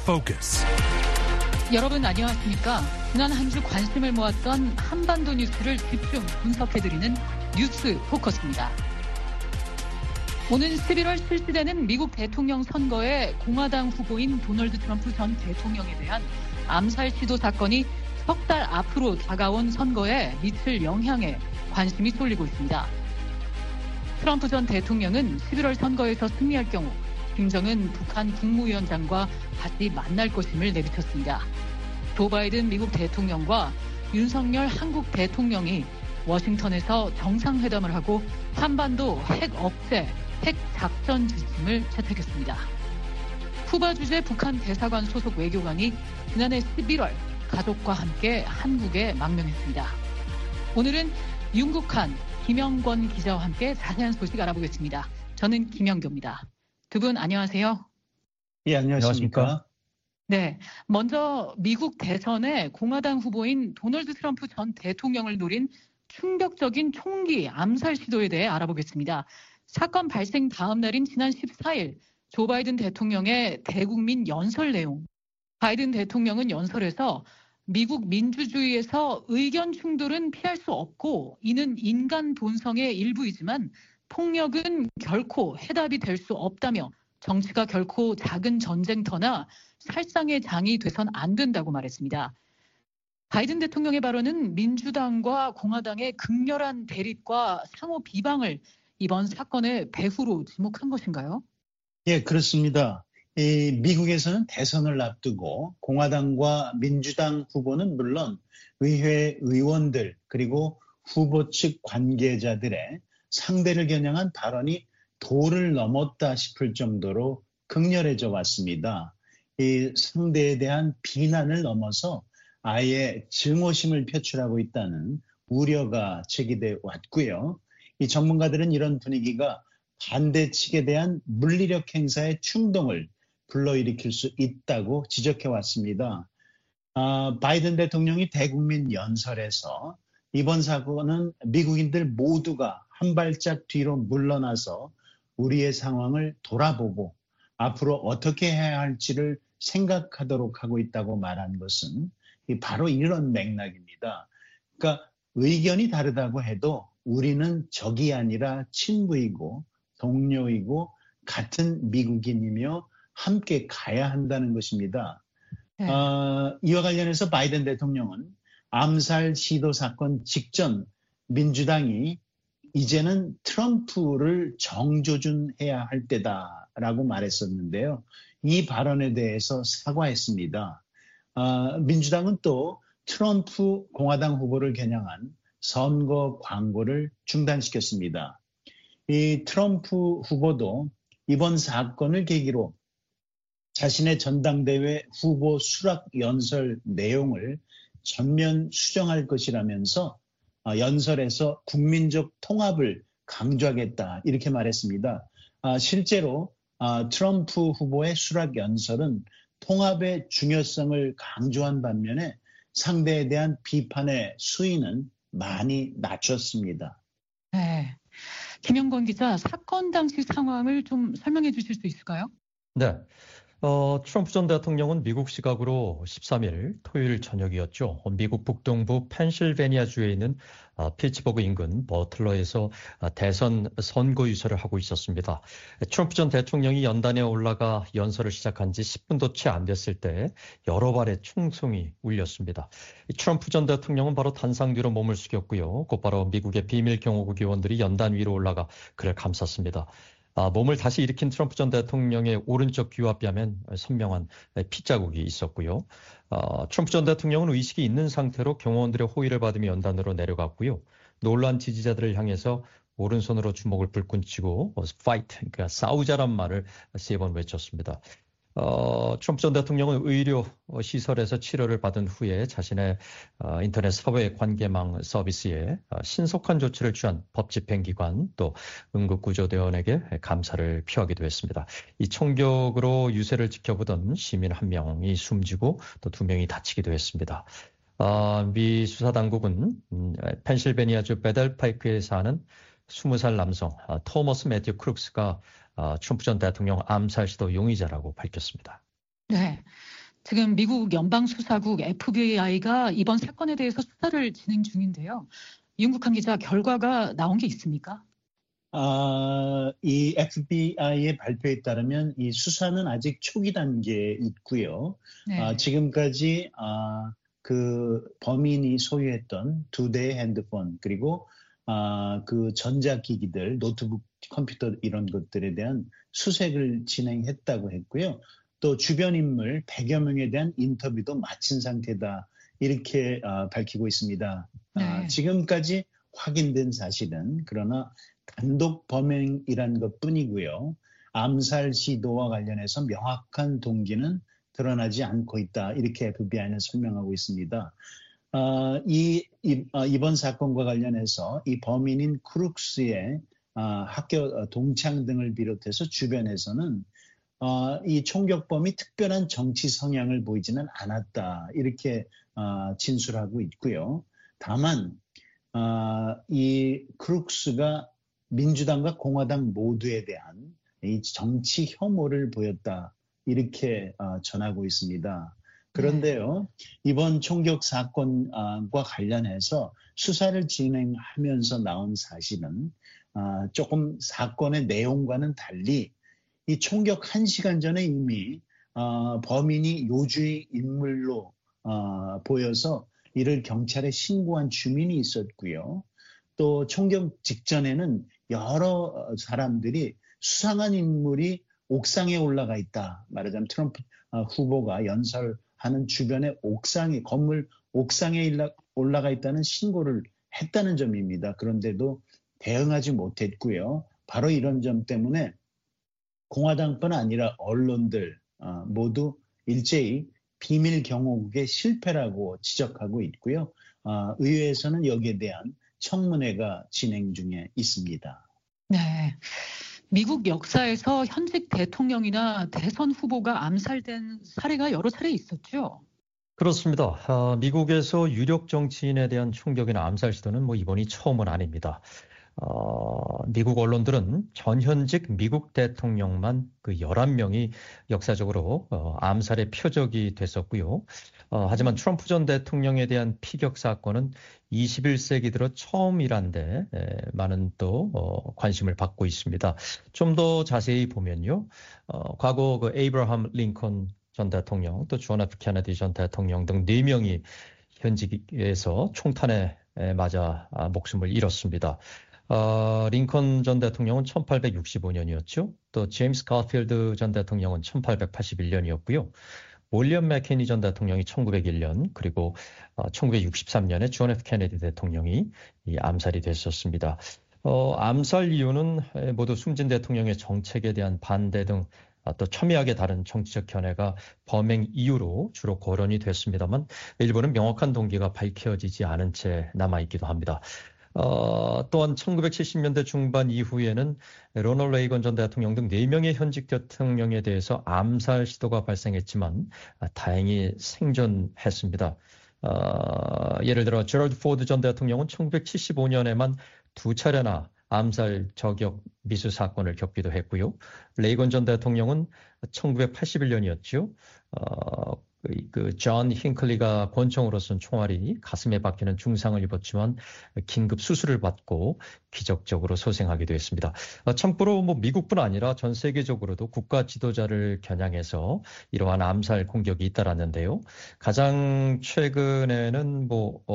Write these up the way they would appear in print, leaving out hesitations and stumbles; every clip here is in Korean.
Focus. 여러분 안녕하십니까? 지난 한 주 관심을 모았던 한반도 뉴스를 집중 분석해드리는 뉴스 포커스입니다. 오는 11월 실시되는 미국 대통령 선거에 공화당 후보인 도널드 트럼프 전 대통령에 대한 암살 시도 사건이 석 달 앞으로 다가온 선거에 미칠 영향에 관심이 쏠리고 있습니다. 트럼프 전 대통령은 11월 선거에서 승리할 경우 김정은 북한 국무위원장과 다시 만날 것임을 내비쳤습니다. 조 바이든 미국 대통령과 윤석열 한국 대통령이 워싱턴에서 정상회담을 하고 한반도 핵 억제, 핵 작전 지침을 채택했습니다. 쿠바 주재 북한 대사관 소속 외교관이 지난해 11월 가족과 함께 한국에 망명했습니다. 오늘은 윤국한, 김영권 기자와 함께 자세한 소식 알아보겠습니다. 저는 김영교입니다. 두 분 안녕하세요. 예, 안녕하십니까? 네, 먼저 미국 대선에 공화당 후보인 도널드 트럼프 전 대통령을 노린 충격적인 총기 암살 시도에 대해 알아보겠습니다. 사건 발생 다음 날인 지난 14일 조 바이든 대통령의 대국민 연설 내용. 바이든 대통령은 연설에서 미국 민주주의에서 의견 충돌은 피할 수 없고 이는 인간 본성의 일부이지만 폭력은 결코 해답이 될 수 없다며 정치가 결코 작은 전쟁터나 살상의 장이 돼선 안 된다고 말했습니다. 바이든 대통령의 발언은 민주당과 공화당의 극렬한 대립과 상호 비방을 이번 사건의 배후로 지목한 것인가요? 예, 그렇습니다. 미국에서는 대선을 앞두고 공화당과 민주당 후보는 물론 의회 의원들 그리고 후보 측 관계자들의 상대를 겨냥한 발언이 도를 넘었다 싶을 정도로 극렬해져 왔습니다. 이 상대에 대한 비난을 넘어서 아예 증오심을 표출하고 있다는 우려가 제기돼 왔고요. 이 전문가들은 이런 분위기가 반대 측에 대한 물리력 행사의 충동을 불러일으킬 수 있다고 지적해 왔습니다. 바이든 대통령이 대국민 연설에서 이번 사건은 미국인들 모두가 한 발짝 뒤로 물러나서 우리의 상황을 돌아보고 앞으로 어떻게 해야 할지를 생각하도록 하고 있다고 말한 것은 바로 이런 맥락입니다. 그러니까 의견이 다르다고 해도 우리는 적이 아니라 친구이고 동료이고 같은 미국인이며 함께 가야 한다는 것입니다. 네. 이와 관련해서 바이든 대통령은 암살 시도 사건 직전 민주당이 이제는 트럼프를 정조준해야 할 때다라고 말했었는데요. 이 발언에 대해서 사과했습니다. 민주당은 또 트럼프 공화당 후보를 겨냥한 선거 광고를 중단시켰습니다. 이 트럼프 후보도 이번 사건을 계기로 자신의 전당대회 후보 수락 연설 내용을 전면 수정할 것이라면서 연설에서 국민적 통합을 강조하겠다 이렇게 말했습니다. 실제로 트럼프 후보의 수락 연설은 통합의 중요성을 강조한 반면에 상대에 대한 비판의 수위는 많이 낮췄습니다. 네, 김영권 기자, 사건 당시 상황을 좀 설명해 주실 수 있을까요? 네. 트럼프 전 대통령은 미국 시각으로 13일 토요일 저녁이었죠. 미국 북동부 펜실베니아주에 있는 피츠버그 인근 버틀러에서 대선 선거 유세를 하고 있었습니다. 트럼프 전 대통령이 연단에 올라가 연설을 시작한 지 10분도 채 안 됐을 때 여러 발의 총성이 울렸습니다. 트럼프 전 대통령은 바로 단상 뒤로 몸을 숙였고요. 곧바로 미국의 비밀 경호국 요원들이 연단 위로 올라가 그를 감쌌습니다. 몸을 다시 일으킨 트럼프 전 대통령의 오른쪽 귀와 뺨엔 선명한 핏자국이 있었고요. 트럼프 전 대통령은 의식이 있는 상태로 경호원들의 호의를 받으며 연단으로 내려갔고요. 놀란 지지자들을 향해서 오른손으로 주먹을 불끈 쥐고 fight, 그러니까 싸우자란 말을 3번 외쳤습니다. 트럼프 전 대통령은 의료 시설에서 치료를 받은 후에 자신의 인터넷 사회 관계망 서비스에 신속한 조치를 취한 법집행기관 또 응급구조대원에게 감사를 표하기도 했습니다. 이 총격으로 유세를 지켜보던 시민 1명이 숨지고 또 2명이 다치기도 했습니다. 미 수사당국은 펜실베니아주 베델파이크에 사는 20살 남성 토머스 매튜 크룩스가 트럼프 전 대통령 암살 시도 용의자라고 밝혔습니다. 네. 지금 미국 연방수사국 FBI가 이번 사건에 대해서 수사를 진행 중인데요. 이윤국한 기자, 결과가 나온 게 있습니까? 이 FBI의 발표에 따르면 이 수사는 아직 초기 단계에 있고요. 네. 지금까지 그 범인이 소유했던 2대의 핸드폰 그리고 그 전자기기들, 노트북, 컴퓨터 이런 것들에 대한 수색을 진행했다고 했고요. 또 주변 인물 100여 명에 대한 인터뷰도 마친 상태다. 이렇게 밝히고 있습니다. 네. 지금까지 확인된 사실은 그러나 단독 범행이란 것뿐이고요. 암살 시도와 관련해서 명확한 동기는 드러나지 않고 있다. 이렇게 FBI는 설명하고 있습니다. 이번 사건과 관련해서 이 범인인 크룩스의 학교 동창 등을 비롯해서 주변에서는 이 총격범이 특별한 정치 성향을 보이지는 않았다. 이렇게 진술하고 있고요. 다만 이 크룩스가 민주당과 공화당 모두에 대한 이 정치 혐오를 보였다. 이렇게 전하고 있습니다. 그런데요, 이번 총격 사건과 관련해서 수사를 진행하면서 나온 사실은 조금 사건의 내용과는 달리 이 총격 1시간 전에 이미 범인이 요주의 인물로 보여서 이를 경찰에 신고한 주민이 있었고요. 또 총격 직전에는 여러 사람들이 수상한 인물이 옥상에 올라가 있다. 말하자면 트럼프 후보가 연설하는 주변에 건물 옥상에 올라가 있다는 신고를 했다는 점입니다. 그런데도 대응하지 못했고요. 바로 이런 점 때문에 공화당뿐 아니라 언론들 모두 일제히 비밀 경호국의 실패라고 지적하고 있고요. 의회에서는 여기에 대한 청문회가 진행 중에 있습니다. 네. 미국 역사에서 현직 대통령이나 대선 후보가 암살된 사례가 여러 차례 있었죠. 그렇습니다. 미국에서 유력 정치인에 대한 총격이나 암살 시도는 이번이 처음은 아닙니다. 미국 언론들은 전현직 미국 대통령만 그 11명이 역사적으로 암살의 표적이 됐었고요. 하지만 트럼프 전 대통령에 대한 피격 사건은 21세기 들어 처음이란데 많은 또 관심을 받고 있습니다. 좀 더 자세히 보면요. 과거 그 에이브러함 링컨 전 대통령, 또 존 F 케네디 전 대통령 등 4명이 현직에서 총탄에 맞아 목숨을 잃었습니다. 링컨 전 대통령은 1865년이었죠. 또 제임스 가필드 전 대통령은 1881년이었고요. 윌리엄 맥케니 전 대통령이 1901년, 그리고 1963년에 존 F 케네디 대통령이 암살이 됐었습니다. 암살 이유는 모두 숨진 대통령의 정책에 대한 반대 등 또 첨예하게 다른 정치적 견해가 범행 이유로 주로 거론이 됐습니다만 일부는 명확한 동기가 밝혀지지 않은 채 남아있기도 합니다. 또한 1970년대 중반 이후에는 로널드 레이건 전 대통령 등 4명의 현직 대통령에 대해서 암살 시도가 발생했지만 다행히 생존했습니다. 예를 들어 제럴드 포드 전 대통령은 1975년에만 2차례나 암살 저격 미수 사건을 겪기도 했고요. 레이건 전 대통령은 1981년이었죠. 존 힝클리가 권총으로 쏜 총알이 가슴에 박히는 중상을 입었지만 긴급 수술을 받고 기적적으로 소생하기도 했습니다. 참고로 미국뿐 아니라 전 세계적으로도 국가 지도자를 겨냥해서 이러한 암살 공격이 잇따랐는데요. 가장 최근에는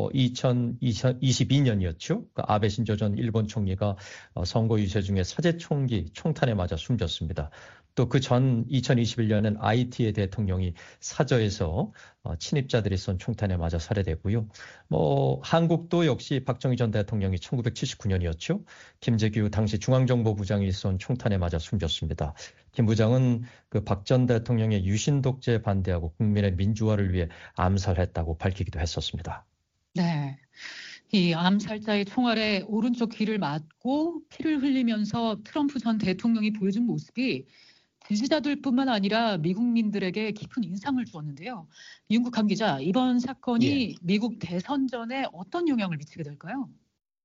2022년이었죠. 아베 신조 전 일본 총리가 선거 유세 중에 사제 총기 총탄에 맞아 숨졌습니다. 또 그 전 2021년엔 IT의 대통령이 사저에서 친입자들이 쏜 총탄에 맞아 살해됐고요. 한국도 역시 박정희 전 대통령이 1979년이었죠. 김재규 당시 중앙정보부장이 쏜 총탄에 맞아 숨졌습니다. 김 부장은 그 박 전 대통령의 유신 독재에 반대하고 국민의 민주화를 위해 암살했다고 밝히기도 했었습니다. 네. 이 암살자의 총알에 오른쪽 귀를 맞고 피를 흘리면서 트럼프 전 대통령이 보여준 모습이 지지자들뿐만 아니라 미국민들에게 깊은 인상을 주었는데요. 이윤국한 기자, 이번 사건이 미국 대선전에 어떤 영향을 미치게 될까요?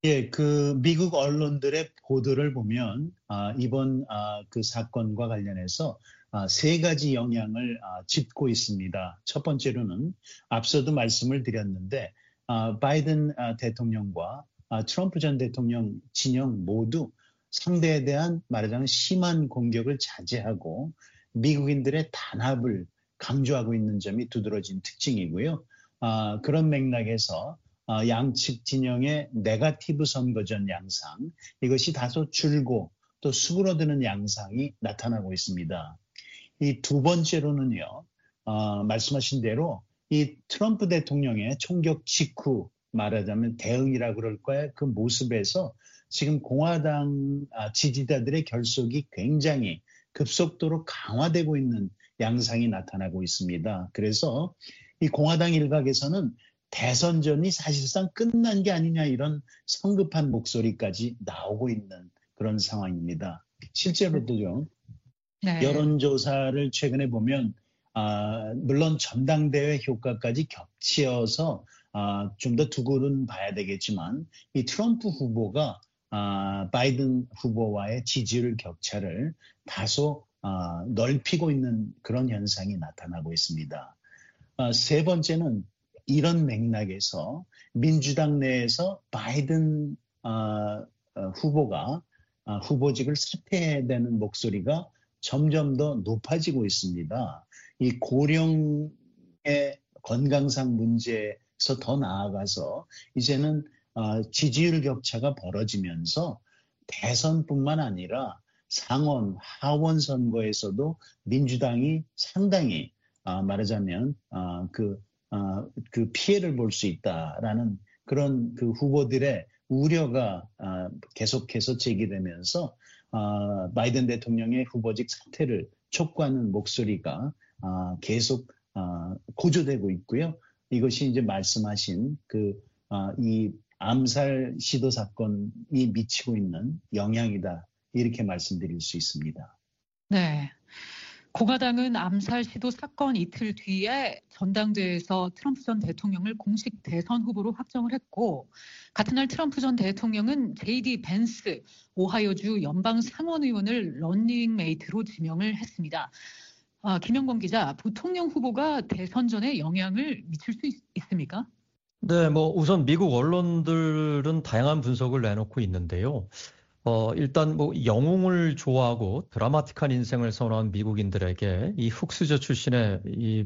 예, 그 미국 언론들의 보도를 보면 이번 그 사건과 관련해서 세 가지 영향을 짚고 있습니다. 첫 번째로는 앞서도 말씀을 드렸는데 바이든 대통령과 트럼프 전 대통령 진영 모두 상대에 대한 말하자면 심한 공격을 자제하고 미국인들의 단합을 강조하고 있는 점이 두드러진 특징이고요. 그런 맥락에서 양측 진영의 네거티브 선거전 양상, 이것이 다소 줄고 또 수그러드는 양상이 나타나고 있습니다. 이 두 번째로는요, 말씀하신 대로 이 트럼프 대통령의 총격 직후 말하자면 대응이라 그럴까요? 그 모습에서 지금 공화당 지지자들의 결속이 굉장히 급속도로 강화되고 있는 양상이 나타나고 있습니다. 그래서 이 공화당 일각에서는 대선전이 사실상 끝난 게 아니냐 이런 성급한 목소리까지 나오고 있는 그런 상황입니다. 실제로도요. 네. 여론조사를 최근에 보면 물론 전당대회 효과까지 겹치어서 좀 더 두고는 봐야 되겠지만 이 트럼프 후보가 바이든 후보와의 지지율 격차를 다소 넓히고 있는 그런 현상이 나타나고 있습니다. 세 번째는 이런 맥락에서 민주당 내에서 바이든 후보가 후보직을 사퇴해야 되는 목소리가 점점 더 높아지고 있습니다. 이 고령의 건강상 문제에서 더 나아가서 이제는 지지율 격차가 벌어지면서 대선뿐만 아니라 상원, 하원 선거에서도 민주당이 상당히 말하자면 그 피해를 볼 수 있다라는 그런 그 후보들의 우려가 계속해서 제기되면서 바이든 대통령의 후보직 사퇴를 촉구하는 목소리가 계속 고조되고 있고요. 이것이 이제 말씀하신 이 암살 시도 사건이 미치고 있는 영향이다. 이렇게 말씀드릴 수 있습니다. 네. 공화당은 암살 시도 사건 이틀 뒤에 전당대회에서 트럼프 전 대통령을 공식 대선 후보로 확정을 했고, 같은 날 트럼프 전 대통령은 JD 벤스 오하이오주 연방 상원의원을 런닝메이트로 지명을 했습니다. 김영권 기자, 부통령 후보가 대선 전에 영향을 미칠 수 있습니까? 네, 우선 미국 언론들은 다양한 분석을 내놓고 있는데요. 일단 영웅을 좋아하고 드라마틱한 인생을 선호한 미국인들에게 이 흑수저 출신의 이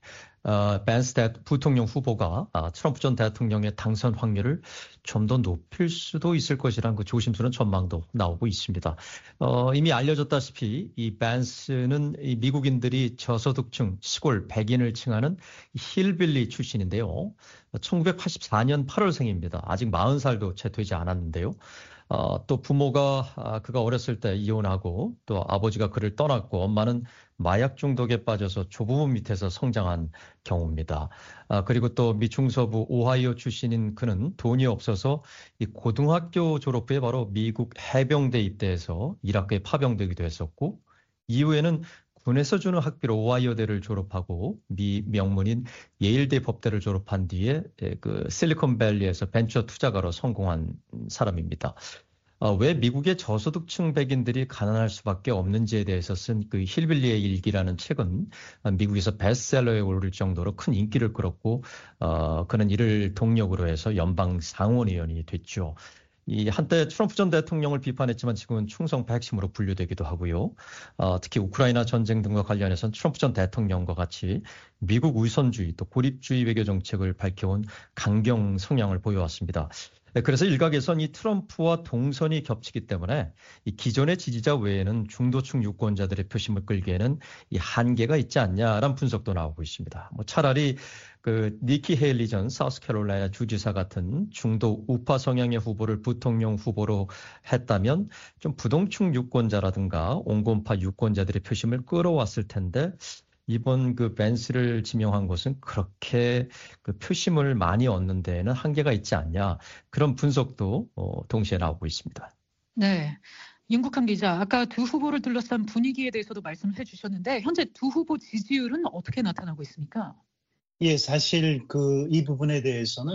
벤스 부통령 후보가 트럼프 전 대통령의 당선 확률을 좀 더 높일 수도 있을 것이라는 그 조심스러운 전망도 나오고 있습니다. 이미 알려졌다시피 이 벤스는 이 미국인들이 저소득층 시골 백인을 칭하는 힐빌리 출신인데요. 1984년 8월생입니다. 아직 40살도 채 되지 않았는데요. 또 부모가 그가 어렸을 때 이혼하고 또 아버지가 그를 떠났고 엄마는 마약 중독에 빠져서 조부모 밑에서 성장한 경우입니다. 그리고 또 미중서부 오하이오 출신인 그는 돈이 없어서 이 고등학교 졸업 후에 바로 미국 해병대 입대해서 이라크에 파병되기도 했었고, 이후에는 군에서 주는 학비로 오하이오대를 졸업하고 미 명문인 예일대 법대를 졸업한 뒤에 그 실리콘밸리에서 벤처 투자가로 성공한 사람입니다. 왜 미국의 저소득층 백인들이 가난할 수밖에 없는지에 대해서 쓴 그 힐빌리의 일기라는 책은 미국에서 베스트셀러에 오를 정도로 큰 인기를 끌었고, 그는 이를 동력으로 해서 연방 상원의원이 됐죠. 이 한때 트럼프 전 대통령을 비판했지만 지금은 충성파 핵심으로 분류되기도 하고요. 특히 우크라이나 전쟁 등과 관련해서는 트럼프 전 대통령과 같이 미국 우선주의 또 고립주의 외교 정책을 밝혀온 강경 성향을 보여왔습니다. 그래서 일각에선 이 트럼프와 동선이 겹치기 때문에 이 기존의 지지자 외에는 중도층 유권자들의 표심을 끌기에는 이 한계가 있지 않냐라는 분석도 나오고 있습니다. 차라리 그 니키 헤일리 전 사우스캐롤라이나 주지사 같은 중도 우파 성향의 후보를 부통령 후보로 했다면 좀 부동층 유권자라든가 온건파 유권자들의 표심을 끌어왔을 텐데, 이번 그 벤스를 지명한 것은 그렇게 그 표심을 많이 얻는 데에는 한계가 있지 않냐, 그런 분석도 동시에 나오고 있습니다. 네. 윤국한 기자, 아까 두 후보를 둘러싼 분위기에 대해서도 말씀해 주셨는데 현재 두 후보 지지율은 어떻게 나타나고 있습니까? 예, 사실 이 부분에 대해서는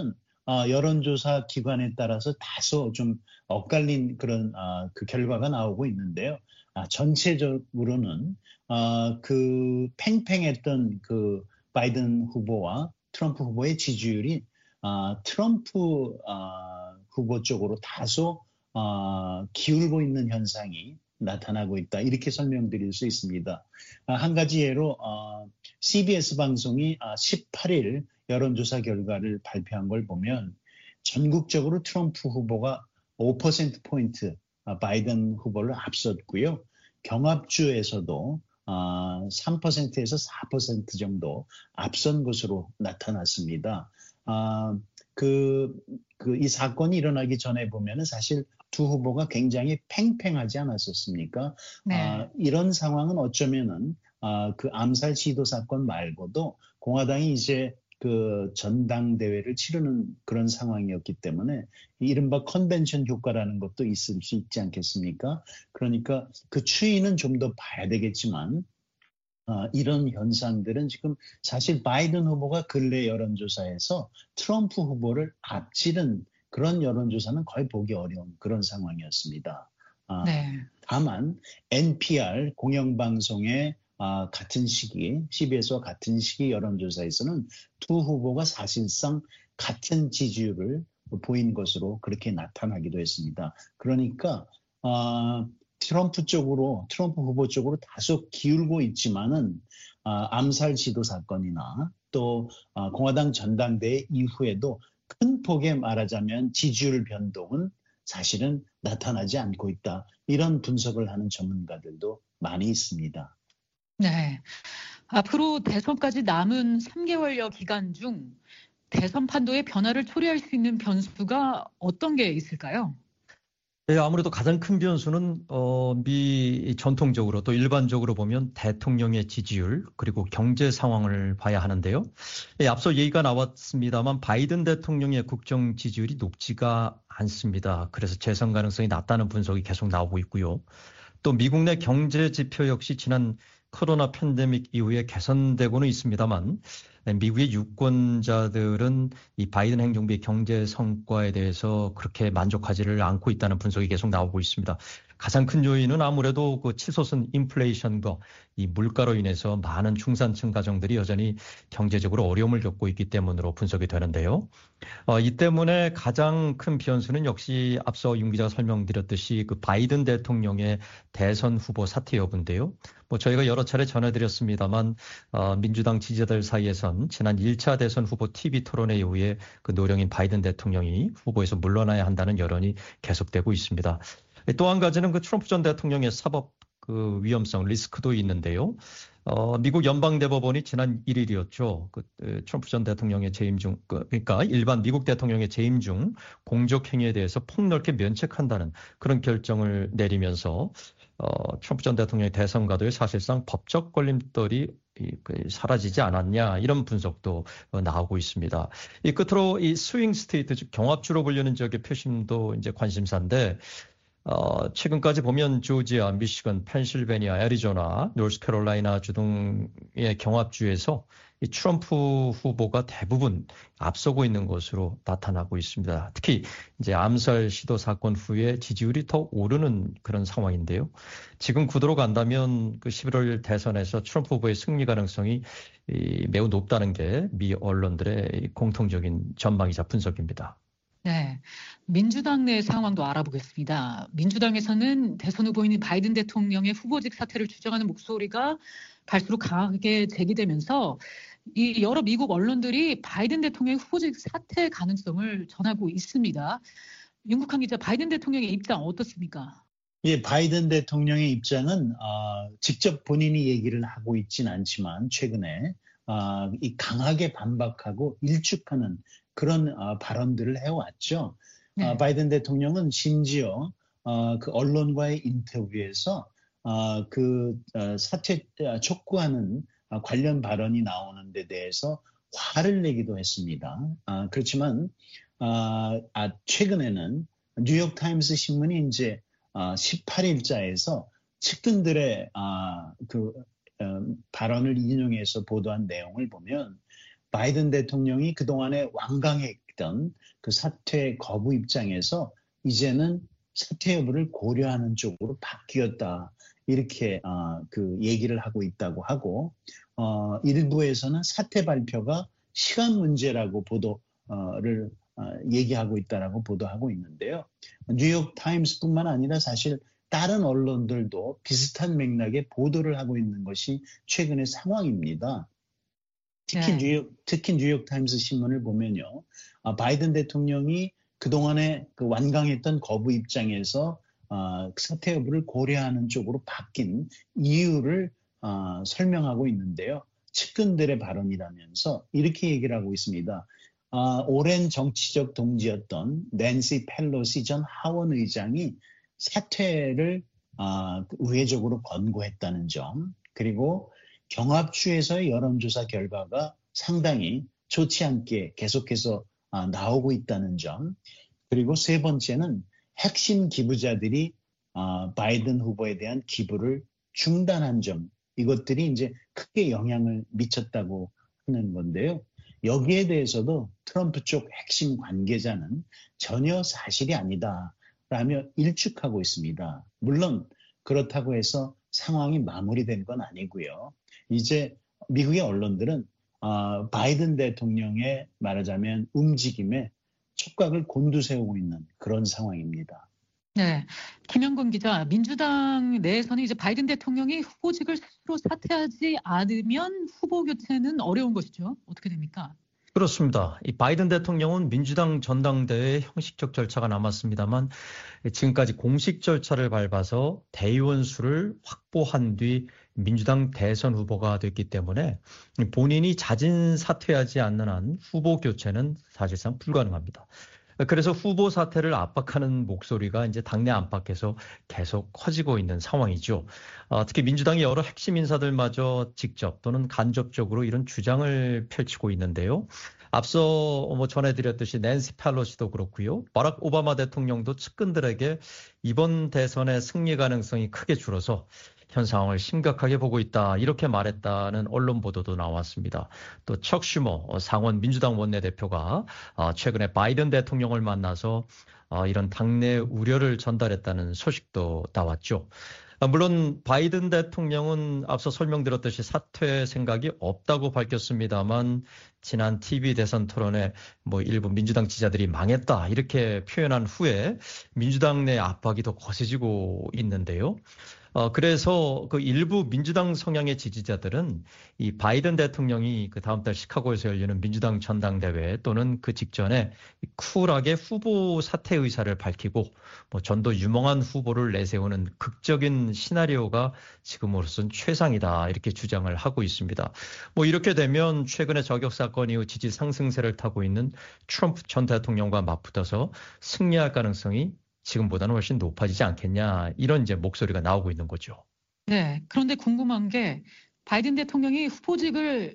여론조사 기관에 따라서 다소 좀 엇갈린 그런 그 결과가 나오고 있는데요. 전체적으로는 그 팽팽했던 그 바이든 후보와 트럼프 후보의 지지율이 트럼프 후보 쪽으로 다소 기울고 있는 현상이 나타나고 있다. 이렇게 설명드릴 수 있습니다. 한 가지 예로 CBS 방송이 18일 여론조사 결과를 발표한 걸 보면 전국적으로 트럼프 후보가 5%포인트 바이든 후보를 앞섰고요. 경합주에서도 3%에서 4% 정도 앞선 것으로 나타났습니다. 이 사건이 일어나기 전에 보면은 사실 두 후보가 굉장히 팽팽하지 않았었습니까? 네. 이런 상황은 어쩌면은 그 암살 시도 사건 말고도 공화당이 이제 그 전당대회를 치르는 그런 상황이었기 때문에 이른바 컨벤션 효과라는 것도 있을 수 있지 않겠습니까? 그러니까 그 추이는 좀 더 봐야 되겠지만 이런 현상들은 지금 사실 바이든 후보가 근래 여론조사에서 트럼프 후보를 앞지른 그런 여론조사는 거의 보기 어려운 그런 상황이었습니다. 네. 다만 NPR 공영방송의 같은 시기, CBS와 같은 시기 여론조사에서는 두 후보가 사실상 같은 지지율을 보인 것으로 그렇게 나타나기도 했습니다. 그러니까 트럼프 후보 쪽으로 다소 기울고 있지만은 암살 시도 사건이나 또 공화당 전당대회 이후에도 큰 폭의 말하자면 지지율 변동은 사실은 나타나지 않고 있다. 이런 분석을 하는 전문가들도 많이 있습니다. 네. 앞으로 대선까지 남은 3개월여 기간 중 대선 판도의 변화를 초래할 수 있는 변수가 어떤 게 있을까요? 네, 아무래도 가장 큰 변수는 전통적으로 또 일반적으로 보면 대통령의 지지율 그리고 경제 상황을 봐야 하는데요. 앞서 얘기가 나왔습니다만 바이든 대통령의 국정 지지율이 높지가 않습니다. 그래서 재선 가능성이 낮다는 분석이 계속 나오고 있고요. 또 미국 내 경제 지표 역시 지난 코로나 팬데믹 이후에 개선되고는 있습니다만 미국의 유권자들은 이 바이든 행정부의 경제 성과에 대해서 그렇게 만족하지를 않고 있다는 분석이 계속 나오고 있습니다. 가장 큰 요인은 아무래도 그 치솟은 인플레이션과 이 물가로 인해서 많은 중산층 가정들이 여전히 경제적으로 어려움을 겪고 있기 때문으로 분석이 되는데요. 이 때문에 가장 큰 변수는 역시 앞서 윤 기자가 설명드렸듯이 그 바이든 대통령의 대선 후보 사퇴 여부인데요. 저희가 여러 차례 전해드렸습니다만 민주당 지지자들 사이에선 지난 1차 대선 후보 TV 토론회 이후에 그 노령인 바이든 대통령이 후보에서 물러나야 한다는 여론이 계속되고 있습니다. 또 한 가지는 그 트럼프 전 대통령의 사법 그 위험성 리스크도 있는데요. 미국 연방대법원이 지난 1일이었죠. 트럼프 전 대통령의 재임 중, 그러니까 일반 미국 대통령의 재임 중 공적 행위에 대해서 폭넓게 면책한다는 그런 결정을 내리면서 트럼프 전 대통령의 대선 가도에 사실상 법적 걸림돌이 사라지지 않았냐 이런 분석도 나오고 있습니다. 이 끝으로 이 스윙 스테이트 즉 경합주로 불리는 지역의 표심도 이제 관심사인데. 최근까지 보면 조지아, 미시건, 펜실베니아, 애리조나, 노스캐롤라이나 주 등의 경합주에서 이 트럼프 후보가 대부분 앞서고 있는 것으로 나타나고 있습니다. 특히 이제 암살 시도 사건 후에 지지율이 더 오르는 그런 상황인데요. 지금 구도로 간다면 그 11월 대선에서 트럼프 후보의 승리 가능성이 매우 높다는 게 미 언론들의 공통적인 전망이자 분석입니다. 네, 민주당 내 상황도 알아보겠습니다. 민주당에서는 대선 후보인 바이든 대통령의 후보직 사퇴를 주장하는 목소리가 갈수록 강하게 제기되면서 이 여러 미국 언론들이 바이든 대통령의 후보직 사퇴 가능성을 전하고 있습니다. 윤국한 기자, 바이든 대통령의 입장 어떻습니까? 예, 바이든 대통령의 입장은 직접 본인이 얘기를 하고 있진 않지만 최근에 이 강하게 반박하고 일축하는 그런 발언들을 해왔죠. 네. 바이든 대통령은 심지어 그 언론과의 인터뷰에서 사퇴 촉구하는 관련 발언이 나오는 데 대해서 화를 내기도 했습니다. 그렇지만 최근에는 뉴욕타임스 신문이 이제 18일자에서 측근들의 발언을 인용해서 보도한 내용을 보면 바이든 대통령이 그동안의 완강했던 했던 그 사퇴 거부 입장에서 이제는 사퇴 여부를 고려하는 쪽으로 바뀌었다. 이렇게 그 얘기를 하고 있다고 하고 일부에서는 사퇴 발표가 시간 문제라고 보도를 얘기하고 있다라고 보도하고 있는데요. 뉴욕 타임스뿐만 아니라 사실 다른 언론들도 비슷한 맥락의 보도를 하고 있는 것이 최근의 상황입니다. 특히 뉴욕 타임스 신문을 보면요. 바이든 대통령이 그동안에 그 완강했던 거부 입장에서 사퇴 여부를 고려하는 쪽으로 바뀐 이유를 설명하고 있는데요. 측근들의 발언이라면서 이렇게 얘기를 하고 있습니다. 오랜 정치적 동지였던 낸시 펠로시 전 하원 의장이 사퇴를 의회적으로 권고했다는 점, 그리고 경합주에서의 여론조사 결과가 상당히 좋지 않게 계속해서 나오고 있다는 점, 그리고 세 번째는 핵심 기부자들이 바이든 후보에 대한 기부를 중단한 점, 이것들이 이제 크게 영향을 미쳤다고 하는 건데요. 여기에 대해서도 트럼프 쪽 핵심 관계자는 전혀 사실이 아니다라며 일축하고 있습니다. 물론 그렇다고 해서 상황이 마무리된 건 아니고요. 이제 미국의 언론들은 바이든 대통령의 말하자면 움직임에 촉각을 곤두세우고 있는 그런 상황입니다. 네, 김영건 기자, 민주당 내에서는 이제 바이든 대통령이 후보직을 스스로 사퇴하지 않으면 후보 교체는 어려운 것이죠. 어떻게 됩니까? 그렇습니다. 이 바이든 대통령은 민주당 전당대회 형식적 절차가 남았습니다만 지금까지 공식 절차를 밟아서 대의원 수를 확보한 뒤 민주당 대선 후보가 됐기 때문에 본인이 자진 사퇴하지 않는 한 후보 교체는 사실상 불가능합니다. 그래서 후보 사퇴를 압박하는 목소리가 이제 당내 안팎에서 계속 커지고 있는 상황이죠. 특히 민주당의 여러 핵심 인사들마저 직접 또는 간접적으로 이런 주장을 펼치고 있는데요. 앞서 전해드렸듯이 낸시 펠로시도 그렇고요. 바락 오바마 대통령도 측근들에게 이번 대선의 승리 가능성이 크게 줄어서 현 상황을 심각하게 보고 있다, 이렇게 말했다는 언론 보도도 나왔습니다. 또 척 슈머 상원 민주당 원내대표가 최근에 바이든 대통령을 만나서 이런 당내 우려를 전달했다는 소식도 나왔죠. 물론 바이든 대통령은 앞서 설명드렸듯이 사퇴 생각이 없다고 밝혔습니다만 지난 TV 대선 토론에 일부 민주당 지지자들이 망했다, 이렇게 표현한 후에 민주당 내 압박이 더 거세지고 있는데요. 그래서 그 일부 민주당 성향의 지지자들은 이 바이든 대통령이 그 다음 달 시카고에서 열리는 민주당 전당대회 또는 그 직전에 쿨하게 후보 사퇴 의사를 밝히고 좀 더 유망한 후보를 내세우는 극적인 시나리오가 지금으로선 최상이다, 이렇게 주장을 하고 있습니다. 이렇게 되면 최근에 저격 사건 이후 지지 상승세를 타고 있는 트럼프 전 대통령과 맞붙어서 승리할 가능성이 지금보다는 훨씬 높아지지 않겠냐, 이런 이제 목소리가 나오고 있는 거죠. 네, 그런데 궁금한 게 바이든 대통령이 후보직을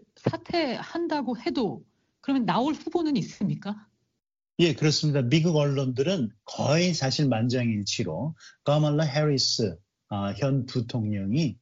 사퇴한다고 해도 그러면 나올 후보는 있습니까? 예, 그렇습니다. 미국 언론들은 거의 사실 만장일치로 카말라 해리스 현 부통령이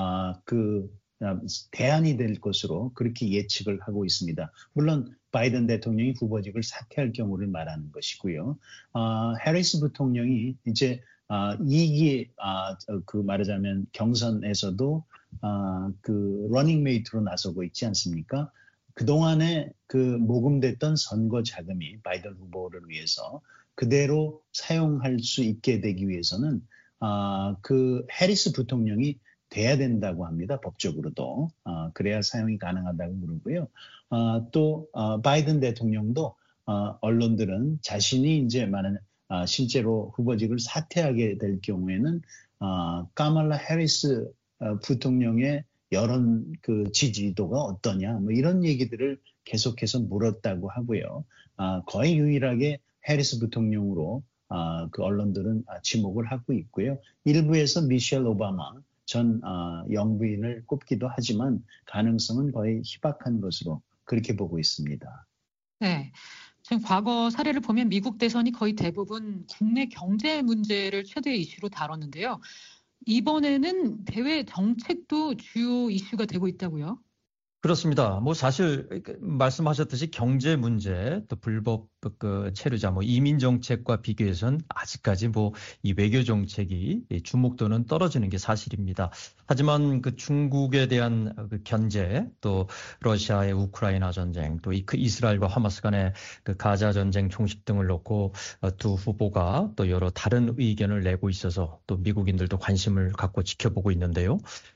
대안이 될 것으로 그렇게 예측을 하고 있습니다. 물론 바이든 대통령이 후보직을 사퇴할 경우를 말하는 것이고요. 해리스 부통령이 이제 2기 그 말하자면 경선에서도 그 러닝메이트로 나서고 있지 않습니까? 그동안에 그 모금됐던 선거 자금이 바이든 후보를 위해서 그대로 사용할 수 있게 되기 위해서는 그 해리스 부통령이 돼야 된다고 합니다. 법적으로도. 그래야 사용이 가능하다고 그러고요. 또 바이든 대통령도 언론들은 자신이 이제 실제로 후보직을 사퇴하게 될 경우에는 카말라 해리스 부통령의 여론 그 지지도가 어떠냐, 이런 얘기들을 계속해서 물었다고 하고요. 거의 유일하게 해리스 부통령으로 그 언론들은 지목을 하고 있고요. 일부에서 미셸 오바마 전 영부인을 꼽기도 하지만 가능성은 거의 희박한 것으로 그렇게 보고 있습니다. 네. 지금 과거 사례를 보면 미국 대선이 거의 대부분 국내 경제 문제를 최대 이슈로 다뤘는데요. 이번에는 대외 정책도 주요 이슈가 되고 있다고요? 그렇습니다. 뭐 사실 말씀하셨듯이 경제 문제, 또 불법 체류자, 뭐 이민 정책과 비교해서는 아직까지 뭐 이 외교 정책이 주목도는 떨어지는 게 사실입니다. 하지만 그 중국에 대한 그 견제, 또 러시아의 우크라이나 전쟁, 또 이스라엘과 하마스 간의 그 가자 전쟁 종식 등을 놓고 두 후보가 또 여러 다른 의견을 내고 있어서 또 미국인들도 관심을 갖고 지켜보고 있는데요.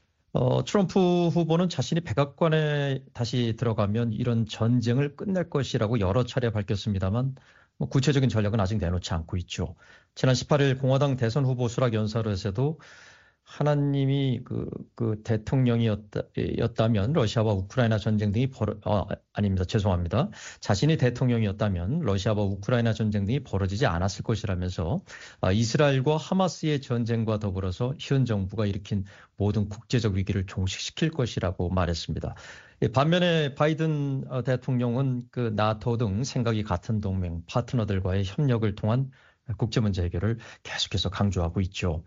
트럼프 후보는 자신이 백악관에 다시 들어가면 이런 전쟁을 끝낼 것이라고 여러 차례 밝혔습니다만 뭐 구체적인 전략은 아직 내놓지 않고 있죠. 지난 18일 공화당 대선 후보 수락 연설에서도 하나님이 그 대통령이었다면 러시아와 우크라이나 전쟁 등이 아닙니다. 죄송합니다. 자신이 대통령이었다면 러시아와 우크라이나 전쟁 등이 벌어지지 않았을 것이라면서 이스라엘과 하마스의 전쟁과 더불어서 현 정부가 일으킨 모든 국제적 위기를 종식시킬 것이라고 말했습니다. 반면에 바이든 대통령은 그 나토 등 생각이 같은 동맹 파트너들과의 협력을 통한 국제 문제 해결을 계속해서 강조하고 있죠.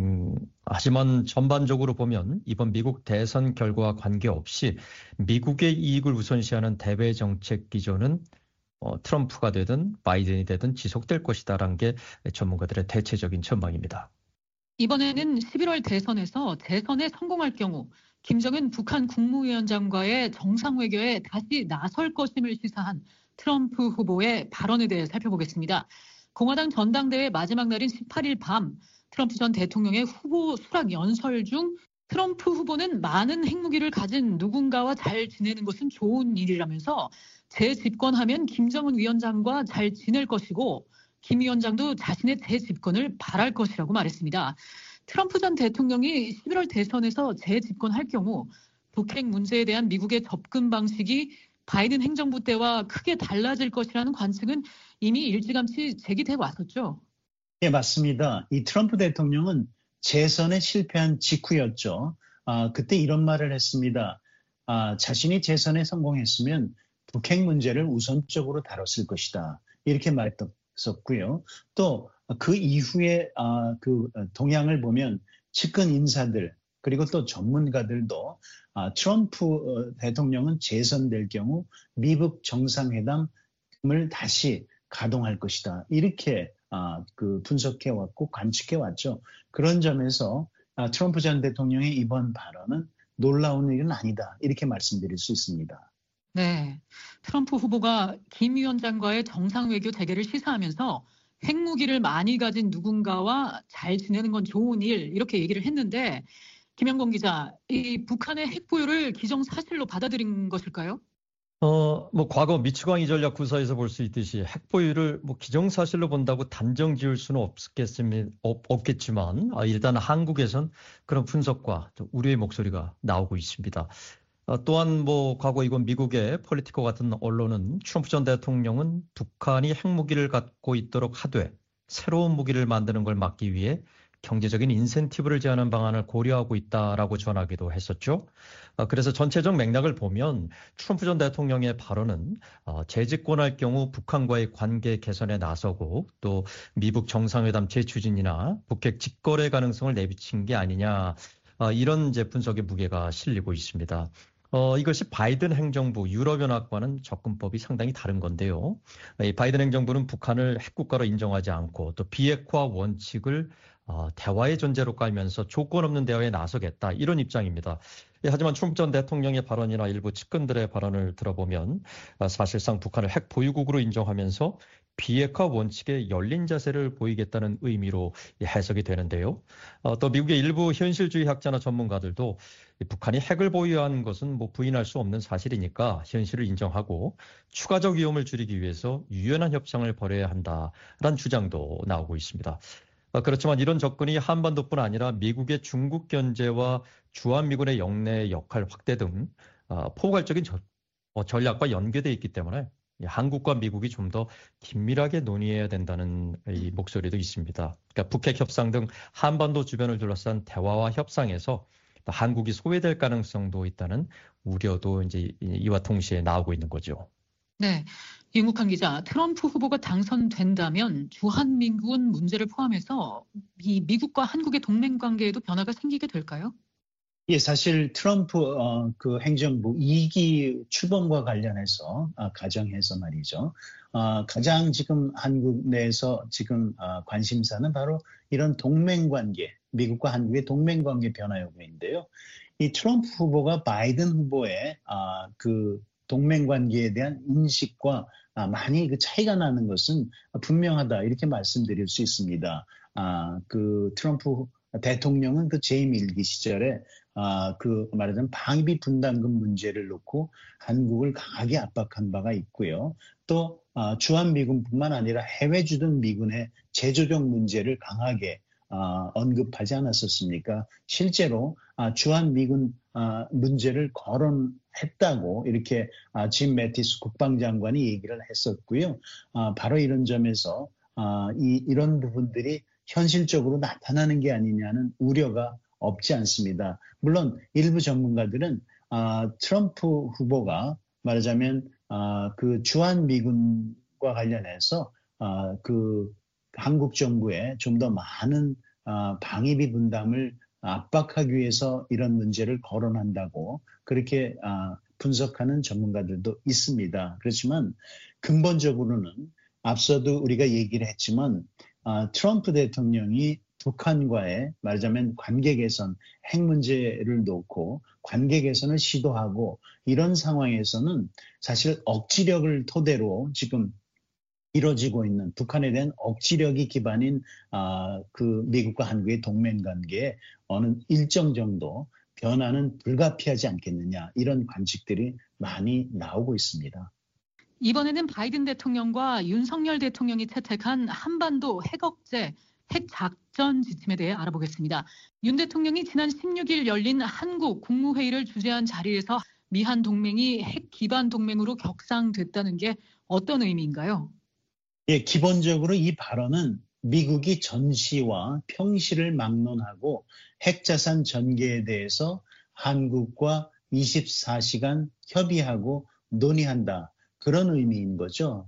하지만 전반적으로 보면 이번 미국 대선 결과와 관계없이 미국의 이익을 우선시하는 대외 정책 기조는 트럼프가 되든 바이든이 되든 지속될 것이다라는 게 전문가들의 대체적인 전망입니다. 이번에는 11월 대선에서 재선에 성공할 경우 김정은 북한 국무위원장과의 정상회교에 다시 나설 것임을 시사한 트럼프 후보의 발언에 대해 살펴보겠습니다. 공화당 전당대회 마지막 날인 18일 밤 트럼프 전 대통령의 후보 수락 연설 중 트럼프 후보는 많은 핵무기를 가진 누군가와 잘 지내는 것은 좋은 일이라면서 재집권하면 김정은 위원장과 잘 지낼 것이고 김 위원장도 자신의 재집권을 바랄 것이라고 말했습니다. 트럼프 전 대통령이 11월 대선에서 재집권할 경우 북핵 문제에 대한 미국의 접근 방식이 바이든 행정부 때와 크게 달라질 것이라는 관측은 이미 일찌감치 제기돼 왔었죠. 네, 맞습니다. 이 트럼프 대통령은 재선에 실패한 직후였죠. 그때 이런 말을 했습니다. 자신이 재선에 성공했으면 북핵 문제를 우선적으로 다뤘을 것이다. 이렇게 말했었고요. 또 그 이후에 그 동향을 보면 측근 인사들 그리고 또 전문가들도 트럼프 대통령은 재선될 경우 미국 정상회담을 다시 가동할 것이다. 이렇게 분석해왔고 관측해왔죠. 그런 점에서 트럼프 전 대통령의 이번 발언은 놀라운 일은 아니다. 이렇게 말씀드릴 수 있습니다. 네, 트럼프 후보가 김 위원장과의 정상외교 재개를 시사하면서 핵무기를 많이 가진 누군가와 잘 지내는 건 좋은 일 이렇게 얘기를 했는데 김영건 기자, 이 북한의 핵 보유를 기정사실로 받아들인 것일까요? 뭐 과거 미치광이 전략 구사에서 볼 수 있듯이 핵 보유를 뭐 기정사실로 본다고 단정 지을 수는 없겠지만 일단 한국에선 그런 분석과 또 우려의 목소리가 나오고 있습니다. 또한 뭐 과거 이건 미국의 폴리티코 같은 언론은 트럼프 전 대통령은 북한이 핵무기를 갖고 있도록 하되 새로운 무기를 만드는 걸 막기 위해 경제적인 인센티브를 제하는 방안을 고려하고 있다라고 전하기도 했었죠. 그래서 전체적 맥락을 보면 트럼프 전 대통령의 발언은 재집권할 경우 북한과의 관계 개선에 나서고 또 미국 정상회담 재추진이나 북핵 직거래 가능성을 내비친 게 아니냐 이런 이제 분석의 무게가 실리고 있습니다. 이것이 바이든 행정부 유럽연합과는 접근법이 상당히 다른 건데요. 이 바이든 행정부는 북한을 핵국가로 인정하지 않고 또 비핵화 원칙을 대화의 존재로 깔면서 조건 없는 대화에 나서겠다 이런 입장입니다. 하지만 트럼프 전 대통령의 발언이나 일부 측근들의 발언을 들어보면 사실상 북한을 핵 보유국으로 인정하면서 비핵화 원칙에 열린 자세를 보이겠다는 의미로 해석이 되는데요. 또 미국의 일부 현실주의 학자나 전문가들도 북한이 핵을 보유한 것은 뭐 부인할 수 없는 사실이니까 현실을 인정하고 추가적 위험을 줄이기 위해서 유연한 협상을 벌여야 한다라는 주장도 나오고 있습니다. 그렇지만 이런 접근이 한반도뿐 아니라 미국의 중국 견제와 주한미군의 영내 역할 확대 등 포괄적인 전략과 연계되어 있기 때문에 한국과 미국이 좀 더 긴밀하게 논의해야 된다는 이 목소리도 있습니다. 그러니까 북핵 협상 등 한반도 주변을 둘러싼 대화와 협상에서 한국이 소외될 가능성도 있다는 우려도 이제 이와 동시에 나오고 있는 거죠. 네, 윤국한 기자, 트럼프 후보가 당선된다면 주한미군 문제를 포함해서 이 미국과 한국의 동맹 관계에도 변화가 생기게 될까요? 예, 사실 트럼프 그 행정부 2기 출범과 관련해서 가정해서 말이죠. 가장 지금 한국 내에서 지금 관심사는 바로 이런 동맹관계, 미국과 한국의 동맹관계 변화 여부인데요. 이 트럼프 후보가 바이든 후보의 그 동맹관계에 대한 인식과 많이 그 차이가 나는 것은 분명하다 이렇게 말씀드릴 수 있습니다. 그 트럼프 대통령은 그 재임 1기 시절에 그 말하자면 방위비 분담금 문제를 놓고 한국을 강하게 압박한 바가 있고요. 또 주한미군뿐만 아니라 해외 주둔 미군의 재조정 문제를 강하게 언급하지 않았었습니까? 실제로 주한미군 문제를 거론했다고 이렇게 짐 매티스 국방장관이 얘기를 했었고요. 바로 이런 점에서 이런 부분들이 현실적으로 나타나는 게 아니냐는 우려가 없지 않습니다. 물론 일부 전문가들은 트럼프 후보가 말하자면 그 주한미군과 관련해서 그 한국 정부에 좀 더 많은 방위비 분담을 압박하기 위해서 이런 문제를 거론한다고 그렇게 분석하는 전문가들도 있습니다. 그렇지만 근본적으로는 앞서도 우리가 얘기를 했지만 트럼프 대통령이 북한과의 말하자면 관계 개선, 핵 문제를 놓고 관계 개선을 시도하고 이런 상황에서는 사실 억지력을 토대로 지금 이루어지고 있는 북한에 대한 억지력이 기반인 그 미국과 한국의 동맹 관계에 어느 일정 정도 변화는 불가피하지 않겠느냐 이런 관측들이 많이 나오고 있습니다. 이번에는 바이든 대통령과 윤석열 대통령이 채택한 한반도 핵 억제, 핵 작전 지침에 대해 알아보겠습니다. 윤 대통령이 지난 16일 열린 한국 국무회의를 주재한 자리에서 미한 동맹이 핵 기반 동맹으로 격상됐다는 게 어떤 의미인가요? 예, 기본적으로 이 발언은 미국이 전시와 평시를 막론하고 핵자산 전개에 대해서 한국과 24시간 협의하고 논의한다. 그런 의미인 거죠.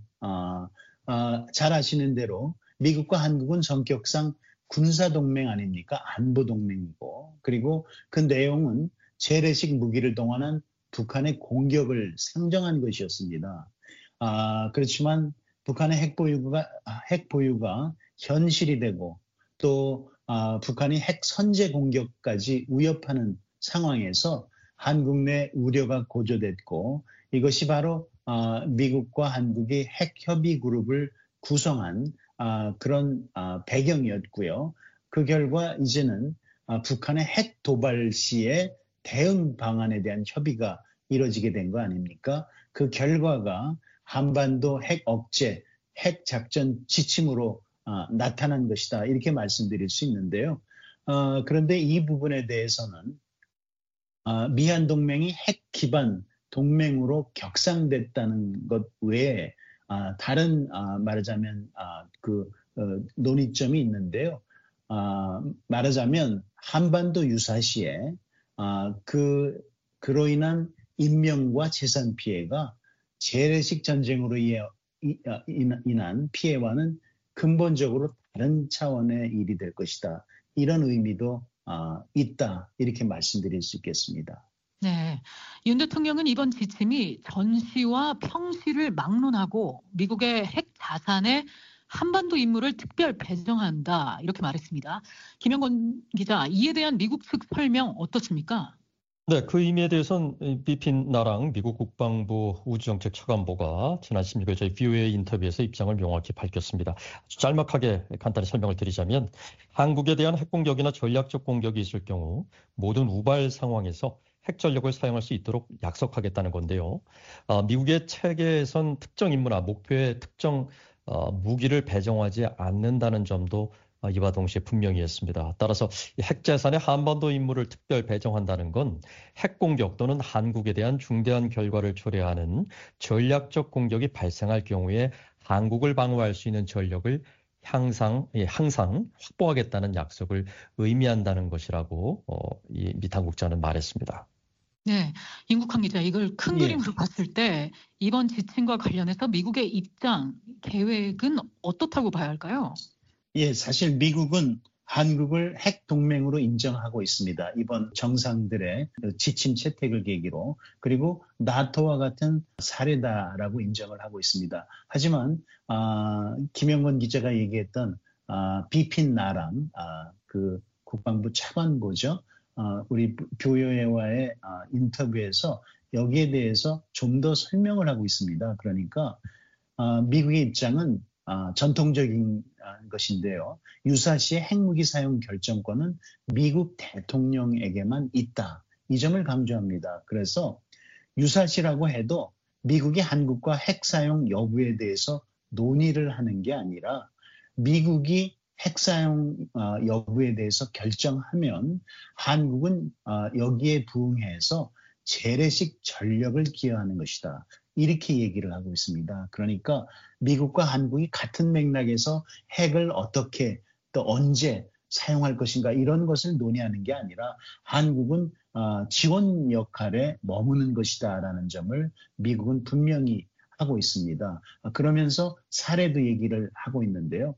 잘 아시는 대로 미국과 한국은 성격상 군사동맹 아닙니까? 안보동맹이고. 그리고 그 내용은 재래식 무기를 동원한 북한의 공격을 상정한 것이었습니다. 그렇지만 북한의 핵 보유가 현실이 되고 또 북한이 핵 선제 공격까지 위협하는 상황에서 한국 내 우려가 고조됐고 이것이 바로 미국과 한국이 핵 협의 그룹을 구성한 그런 배경이었고요. 그 결과 이제는 북한의 핵 도발 시에 대응 방안에 대한 협의가 이루어지게 된 거 아닙니까? 그 결과가 한반도 핵 억제, 핵 작전 지침으로 나타난 것이다. 이렇게 말씀드릴 수 있는데요. 그런데 이 부분에 대해서는 미한 동맹이 핵 기반 동맹으로 격상됐다는 것 외에 다른 말하자면 그 논의점이 있는데요. 말하자면 한반도 유사시에 그로 인한 인명과 재산 피해가 재래식 전쟁으로 인한 피해와는 근본적으로 다른 차원의 일이 될 것이다. 이런 의미도 있다. 이렇게 말씀드릴 수 있겠습니다. 네, 윤 대통령은 이번 지침이 전시와 평시를 막론하고 미국의 핵 자산에 한반도 임무를 특별 배정한다. 이렇게 말했습니다. 김영건 기자, 이에 대한 미국 측 설명 어떻습니까? 네, 그 의미에 대해서는 비핀 나랑 미국 국방부 우주정책 차관보가 지난 16일 저희 VOA 인터뷰에서 입장을 명확히 밝혔습니다. 아주 짤막하게 간단히 설명을 드리자면 한국에 대한 핵공격이나 전략적 공격이 있을 경우 모든 우발 상황에서 핵전력을 사용할 수 있도록 약속하겠다는 건데요. 미국의 체계에선 특정 임무나 목표에 특정 무기를 배정하지 않는다는 점도 이와 동시에 분명히 했습니다. 따라서 핵재산의 한반도 임무를 특별 배정한다는 건 핵공격 또는 한국에 대한 중대한 결과를 초래하는 전략적 공격이 발생할 경우에 한국을 방어할 수 있는 전력을 항상 확보하겠다는 약속을 의미한다는 것이라고 이 미 당국자는 말했습니다. 네, 임국환 기자, 이걸 큰 그림으로 봤을 때 이번 지침과 관련해서 미국의 입장, 계획은 어떻다고 봐야 할까요? 예, 사실 미국은 한국을 핵 동맹으로 인정하고 있습니다. 이번 정상들의 지침 채택을 계기로. 그리고 나토와 같은 사례다라고 인정을 하고 있습니다. 하지만 김영건 기자가 얘기했던 비핀 나람, 그 국방부 차관보죠. 우리 교요회와의 인터뷰에서 여기에 대해서 좀 더 설명을 하고 있습니다. 그러니까 미국의 입장은 전통적인 것인데요. 유사시의 핵무기 사용 결정권은 미국 대통령에게만 있다. 이 점을 강조합니다. 그래서 유사시라고 해도 미국이 한국과 핵 사용 여부에 대해서 논의를 하는 게 아니라 미국이 핵 사용 여부에 대해서 결정하면 한국은 여기에 부응해서 재래식 전력을 기여하는 것이다. 이렇게 얘기를 하고 있습니다. 그러니까 미국과 한국이 같은 맥락에서 핵을 어떻게 또 언제 사용할 것인가 이런 것을 논의하는 게 아니라 한국은 지원 역할에 머무는 것이다라는 점을 미국은 분명히 하고 있습니다. 그러면서 사례도 얘기를 하고 있는데요.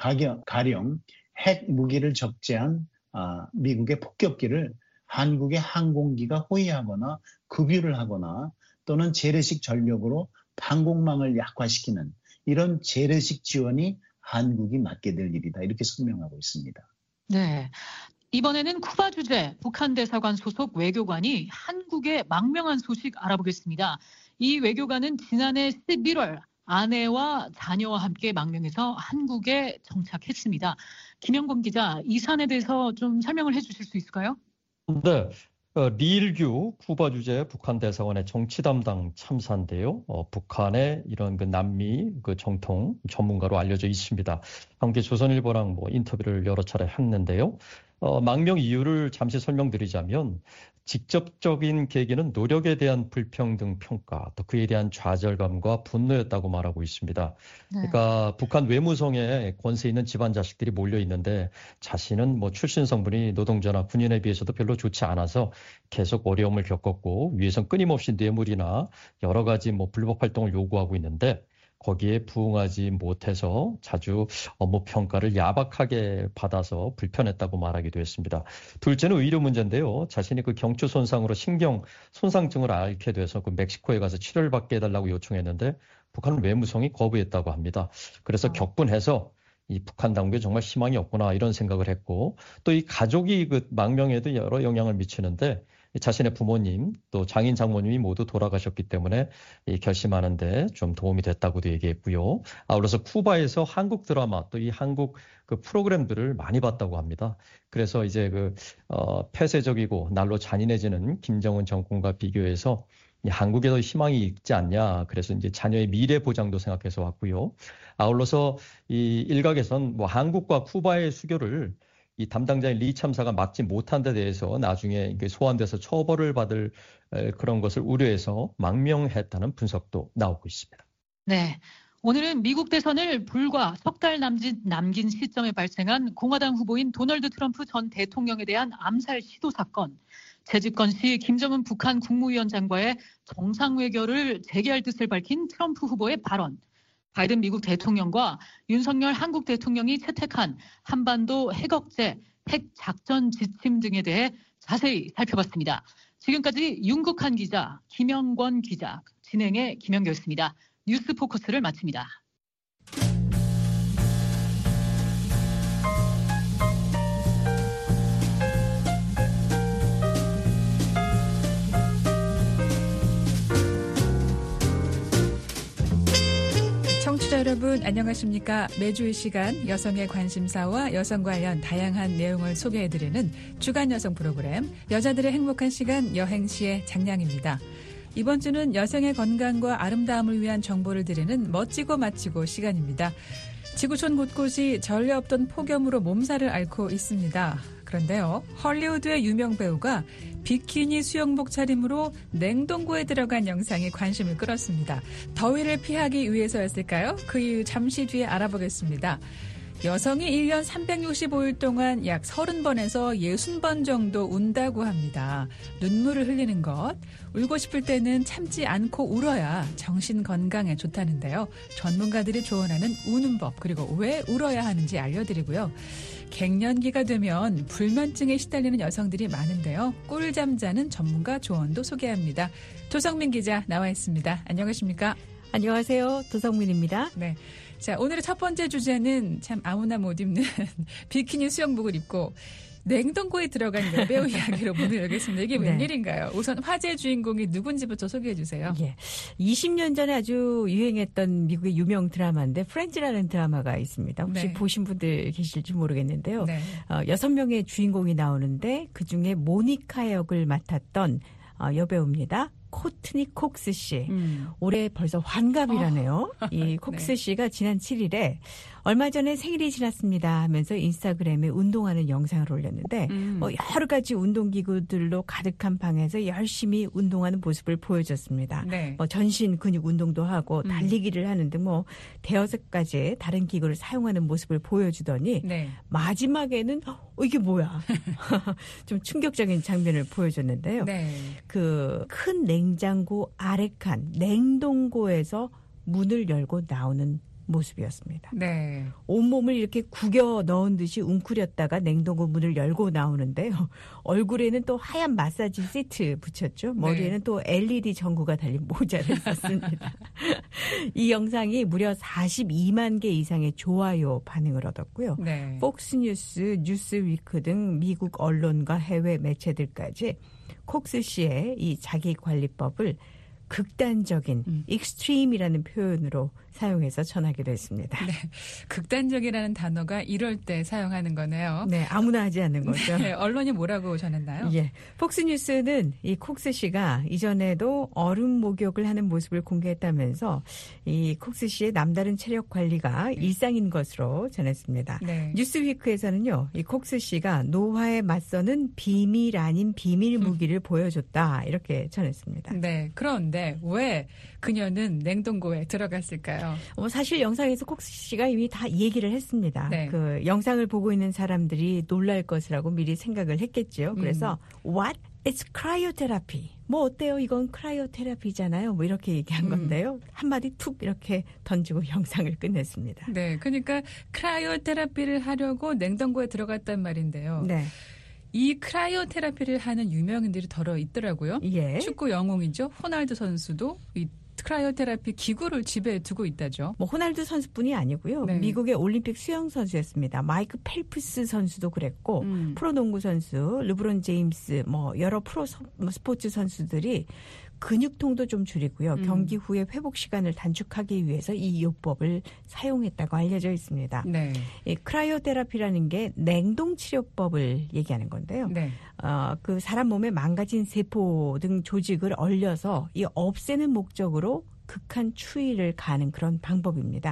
가령 핵 무기를 적재한 미국의 폭격기를 한국의 항공기가 호위하거나 급유를 하거나 또는 재래식 전력으로 방공망을 약화시키는 이런 재래식 지원이 한국이 맡게 될 일이다. 이렇게 설명하고 있습니다. 네. 이번에는 쿠바 주재 북한 대사관 소속 외교관이 한국에 망명한 소식 알아보겠습니다. 이 외교관은 지난해 11월 아내와 자녀와 함께 망명해서 한국에 정착했습니다. 김영건 기자, 이 사안에 대해서 좀 설명을 해주실 수 있을까요? 네. 리일규 쿠바 주재 북한 대사관의 정치 담당 참사인데요. 북한의 이런 그 남미 그 정통 전문가로 알려져 있습니다. 함께 조선일보랑 인터뷰를 여러 차례 했는데요. 망명 이유를 잠시 설명드리자면 직접적인 계기는 노력에 대한 불평등 평가, 또 그에 대한 좌절감과 분노였다고 말하고 있습니다. 그러니까 북한 외무성에 권세 있는 집안 자식들이 몰려 있는데 자신은 출신 성분이 노동자나 군인에 비해서도 별로 좋지 않아서 계속 어려움을 겪었고 위에선 끊임없이 뇌물이나 여러 가지 불법 활동을 요구하고 있는데 거기에 부응하지 못해서 자주 업무 평가를 야박하게 받아서 불편했다고 말하기도 했습니다. 둘째는 의료 문제인데요. 자신이 그 경추 손상으로 신경 손상증을 앓게 돼서 그 멕시코에 가서 치료를 받게 해달라고 요청했는데 북한 외무성이 거부했다고 합니다. 그래서 격분해서 이 북한 당국에 정말 희망이 없구나 이런 생각을 했고 또 이 가족이 그 망명에도 여러 영향을 미치는데 자신의 부모님 또 장인 장모님이 모두 돌아가셨기 때문에 이 결심하는데 좀 도움이 됐다고도 얘기했고요. 아울러서 쿠바에서 한국 드라마 또 이 한국 그 프로그램들을 많이 봤다고 합니다. 그래서 이제 폐쇄적이고 날로 잔인해지는 김정은 정권과 비교해서 한국에 더 희망이 있지 않냐. 그래서 이제 자녀의 미래 보장도 생각해서 왔고요. 아울러서 이 일각에선 한국과 쿠바의 수교를 이 담당자인 리 참사가 막지 못한 데 대해서 나중에 소환돼서 처벌을 받을 그런 것을 우려해서 망명했다는 분석도 나오고 있습니다. 네. 오늘은 미국 대선을 불과 석 달 남긴 시점에 발생한 공화당 후보인 도널드 트럼프 전 대통령에 대한 암살 시도 사건, 재집권 시 김정은 북한 국무위원장과의 정상회견을 재개할 뜻을 밝힌 트럼프 후보의 발언, 바이든 미국 대통령과 윤석열 한국 대통령이 채택한 한반도 핵억제, 핵작전 지침 등에 대해 자세히 살펴봤습니다. 지금까지 윤국한 기자, 김영권 기자, 진행의 김영규였습니다. 뉴스 포커스를 마칩니다. 청취자 여러분 안녕하십니까? 매주 이 시간 여성의 관심사와 여성 관련 다양한 내용을 소개해드리는 주간 여성 프로그램 여자들의 행복한 시간 여행시의 장량입니다. 이번 주는 여성의 건강과 아름다움을 위한 정보를 드리는 멋지고 마치고 시간입니다. 지구촌 곳곳이 전례 없던 폭염으로 몸살을 앓고 있습니다. 그런데요, 헐리우드의 유명 배우가 비키니 수영복 차림으로 냉동고에 들어간 영상이 관심을 끌었습니다. 더위를 피하기 위해서였을까요? 그 이유 잠시 뒤에 알아보겠습니다. 여성이 1년 365일 동안 약 30번에서 60번 정도 운다고 합니다. 눈물을 흘리는 것, 울고 싶을 때는 참지 않고 울어야 정신 건강에 좋다는데요. 전문가들이 조언하는 우는 법, 그리고 왜 울어야 하는지 알려드리고요. 갱년기가 되면 불면증에 시달리는 여성들이 많은데요. 꿀잠 자는 전문가 조언도 소개합니다. 조성민 기자 나와 있습니다. 안녕하십니까? 안녕하세요. 도성민입니다. 네. 자, 오늘의 첫 번째 주제는 참 아무나 못 입는 비키니 수영복을 입고 냉동고에 들어간 여배우 이야기로 문을 열겠습니다. 이게 웬일인가요? 우선 화제의 주인공이 누군지부터 소개해 주세요. 예. 20년 전에 아주 유행했던 미국의 유명 드라마인데 프렌즈라는 드라마가 있습니다. 혹시 보신 분들 계실지 모르겠는데요. 6명의 주인공이 나오는데 그중에 모니카 역을 맡았던 여배우입니다. 코트니 콕스 씨. 올해 벌써 환갑이라네요. 이 콕스 씨가 지난 7일에 얼마 전에 생일이 지났습니다 하면서 인스타그램에 운동하는 영상을 올렸는데 여러 가지 운동기구들로 가득한 방에서 열심히 운동하는 모습을 보여줬습니다. 전신 근육 운동도 하고 달리기를 하는 등 대여섯 가지의 다른 기구를 사용하는 모습을 보여주더니 마지막에는 이게 뭐야. 좀 충격적인 장면을 보여줬는데요. 그 큰 냉장고 아래칸 냉동고에서 문을 열고 나오는 모습이었습니다. 온몸을 이렇게 구겨 넣은 듯이 웅크렸다가 냉동고 문을 열고 나오는데요. 얼굴에는 또 하얀 마사지 시트 붙였죠. 머리에는 또 LED 전구가 달린 모자를 썼습니다. 이 영상이 무려 42만 개 이상의 좋아요 반응을 얻었고요. 폭스뉴스, 뉴스위크 등 미국 언론과 해외 매체들까지 콕스 씨의 이 자기관리법을 극단적인 익스트림이라는 표현으로 사용해서 전하기도 했습니다. 극단적이라는 단어가 이럴 때 사용하는 거네요. 아무나 하지 않는 거죠. 언론이 뭐라고 전했나요? 폭스뉴스는 이 콕스 씨가 이전에도 얼음 목욕을 하는 모습을 공개했다면서 이 콕스 씨의 남다른 체력 관리가 일상인 것으로 전했습니다. 뉴스위크에서는요, 이 콕스 씨가 노화에 맞서는 비밀 아닌 비밀 무기를 보여줬다 이렇게 전했습니다. 그런데 왜 그녀는 냉동고에 들어갔을까요? 사실 영상에서 콕스 씨가 이미 다 얘기를 했습니다. 그 영상을 보고 있는 사람들이 놀랄 것이라고 미리 생각을 했겠죠. 그래서 What? It's cryotherapy. 어때요? 이건 크라이오테라피잖아요. 이렇게 얘기한 건데요. 한마디 툭 이렇게 던지고 영상을 끝냈습니다. 그러니까 크라이오테라피를 하려고 냉동고에 들어갔단 말인데요. 이 크라이오테라피를 하는 유명인들이 더러 있더라고요. 축구 영웅이죠. 호날두 선수도 이 크라이오테라피 기구를 집에 두고 있다죠. 호날두 선수뿐이 아니고요. 미국의 올림픽 수영 선수였습니다. 마이크 펠프스 선수도 그랬고 프로농구 선수 르브론 제임스 여러 프로 스포츠 선수들이 근육통도 좀 줄이고요. 경기 후에 회복 시간을 단축하기 위해서 이 요법을 사용했다고 알려져 있습니다. 이 크라이오테라피라는 게 냉동 치료법을 얘기하는 건데요. 그 사람 몸에 망가진 세포 등 조직을 얼려서 이 없애는 목적으로 극한 추위를 가하는 그런 방법입니다.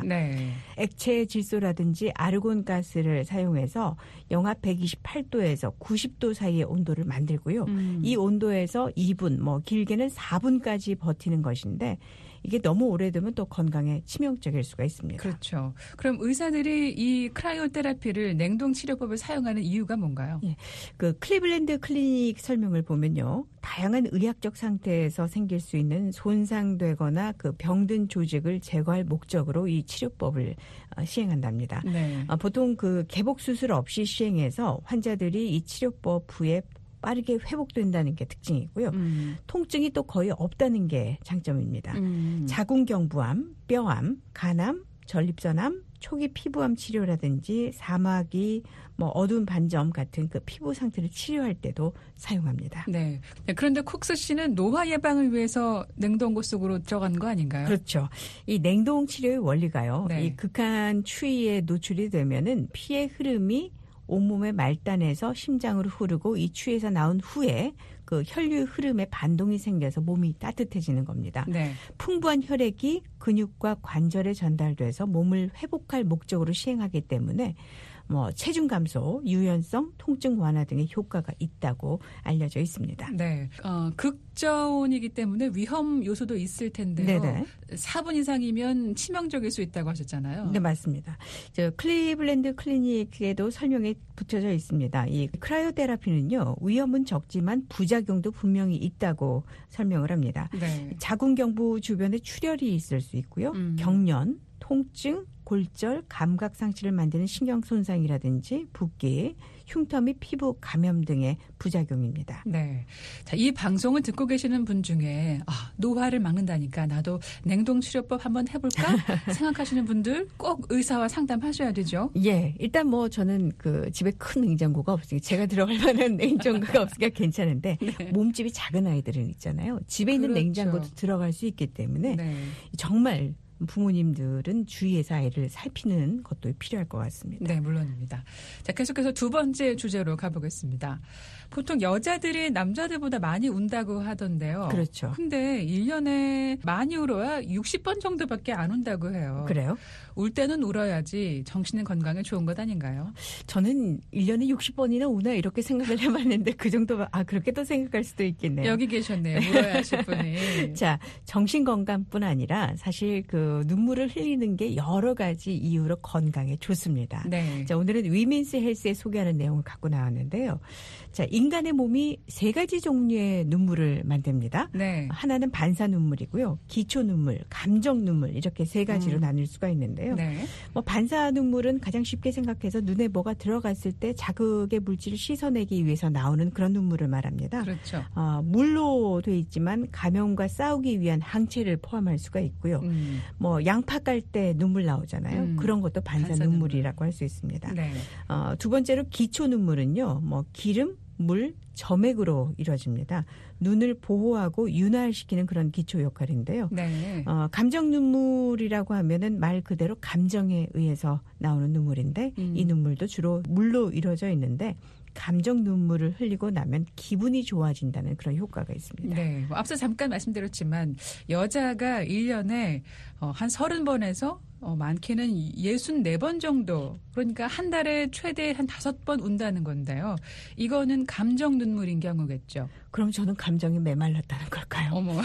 액체 질소라든지 아르곤 가스를 사용해서 영하 128도에서 90도 사이의 온도를 만들고요. 이 온도에서 2분, 길게는 4분까지 버티는 것인데 이게 너무 오래되면 또 건강에 치명적일 수가 있습니다. 그렇죠. 그럼 의사들이 이 크라이오테라피를 냉동 치료법을 사용하는 이유가 뭔가요? 그 클리블랜드 클리닉 설명을 보면요. 다양한 의학적 상태에서 생길 수 있는 손상되거나 그 병든 조직을 제거할 목적으로 이 치료법을 시행한답니다. 보통 그 개복 수술 없이 시행해서 환자들이 이 치료법 후에 빠르게 회복된다는 게 특징이고요. 통증이 또 거의 없다는 게 장점입니다. 자궁경부암, 뼈암, 간암, 전립선암, 초기 피부암 치료라든지 사마귀, 어두운 반점 같은 그 피부 상태를 치료할 때도 사용합니다. 그런데 콕스 씨는 노화 예방을 위해서 냉동고 속으로 들어간 거 아닌가요? 그렇죠. 이 냉동 치료의 원리가요. 이 극한 추위에 노출이 되면은 피의 흐름이 온몸의 말단에서 심장으로 흐르고 이 추에서 나온 후에 그 혈류 흐름에 반동이 생겨서 몸이 따뜻해지는 겁니다. 풍부한 혈액이 근육과 관절에 전달돼서 몸을 회복할 목적으로 시행하기 때문에 체중 감소, 유연성, 통증 완화 등의 효과가 있다고 알려져 있습니다. 극저온이기 때문에 위험 요소도 있을 텐데요. 4분 이상이면 치명적일 수 있다고 하셨잖아요. 맞습니다. 클리블랜드 클리닉에도 설명이 붙여져 있습니다. 이 크라이오테라피는요. 위험은 적지만 부작용도 분명히 있다고 설명을 합니다. 자궁경부 주변에 출혈이 있을 수 있고요. 경련, 통증, 골절, 감각 상실을 만드는 신경 손상이라든지 붓기, 흉터 및 피부 감염 등의 부작용입니다. 네. 자, 이 방송을 듣고 계시는 분 중에 노화를 막는다니까 나도 냉동치료법 한번 해볼까 생각하시는 분들 꼭 의사와 상담하셔야 되죠. 예. 일단 뭐 저는 그 집에 큰 냉장고가 없으니까 제가 들어갈 만한 냉장고가 없으니까 괜찮은데 네. 몸집이 작은 아이들은 있잖아요. 집에 있는 그렇죠. 냉장고도 들어갈 수 있기 때문에 네. 정말 부모님들은 주의해서 아이를 살피는 것도 필요할 것 같습니다. 네, 물론입니다. 자, 계속해서 두 번째 주제로 가보겠습니다. 보통 여자들이 남자들보다 많이 운다고 하던데요. 그렇죠. 근데 1년에 많이 울어야 60번 정도밖에 안 운다고 해요. 그래요? 울 때는 울어야지 정신 건강에 좋은 것 아닌가요? 저는 1년에 60번이나 우나 이렇게 생각을 해봤는데 그 정도 그렇게 또 생각할 수도 있겠네요. 여기 계셨네요. 울어야 하실 분이. 자, 정신 건강뿐 아니라 사실 그 눈물을 흘리는 게 여러 가지 이유로 건강에 좋습니다. 네. 자, 오늘은 위민스 헬스에 소개하는 내용을 갖고 나왔는데요. 자, 인간의 몸이 세 가지 종류의 눈물을 만듭니다. 네. 하나는 반사 눈물이고요. 기초 눈물, 감정 눈물 이렇게 세 가지로 나눌 수가 있는데요. 네. 뭐 반사 눈물은 가장 쉽게 생각해서 눈에 뭐가 들어갔을 때 자극의 물질을 씻어내기 위해서 나오는 그런 눈물을 말합니다. 그렇죠. 물로 돼 있지만 감염과 싸우기 위한 항체를 포함할 수가 있고요. 뭐 양파 깔 때 눈물 나오잖아요. 그런 것도 반사 눈물이라고 할 수 있습니다. 네. 두 번째로 기초 눈물은요. 뭐 기름, 물, 점액으로 이루어집니다. 눈을 보호하고 윤활시키는 그런 기초 역할인데요. 네. 감정 눈물이라고 하면은 말 그대로 감정에 의해서 나오는 눈물인데 이 눈물도 주로 물로 이루어져 있는데 감정 눈물을 흘리고 나면 기분이 좋아진다는 그런 효과가 있습니다. 네. 뭐 앞서 잠깐 말씀드렸지만 여자가 1년에 한 30번에서 많게는 64번 정도, 그러니까 한 달에 최대 한 5번 운다는 건데요. 이거는 감정 눈물인 경우겠죠. 그럼 저는 감정이 메말랐다는 걸까요? 어머.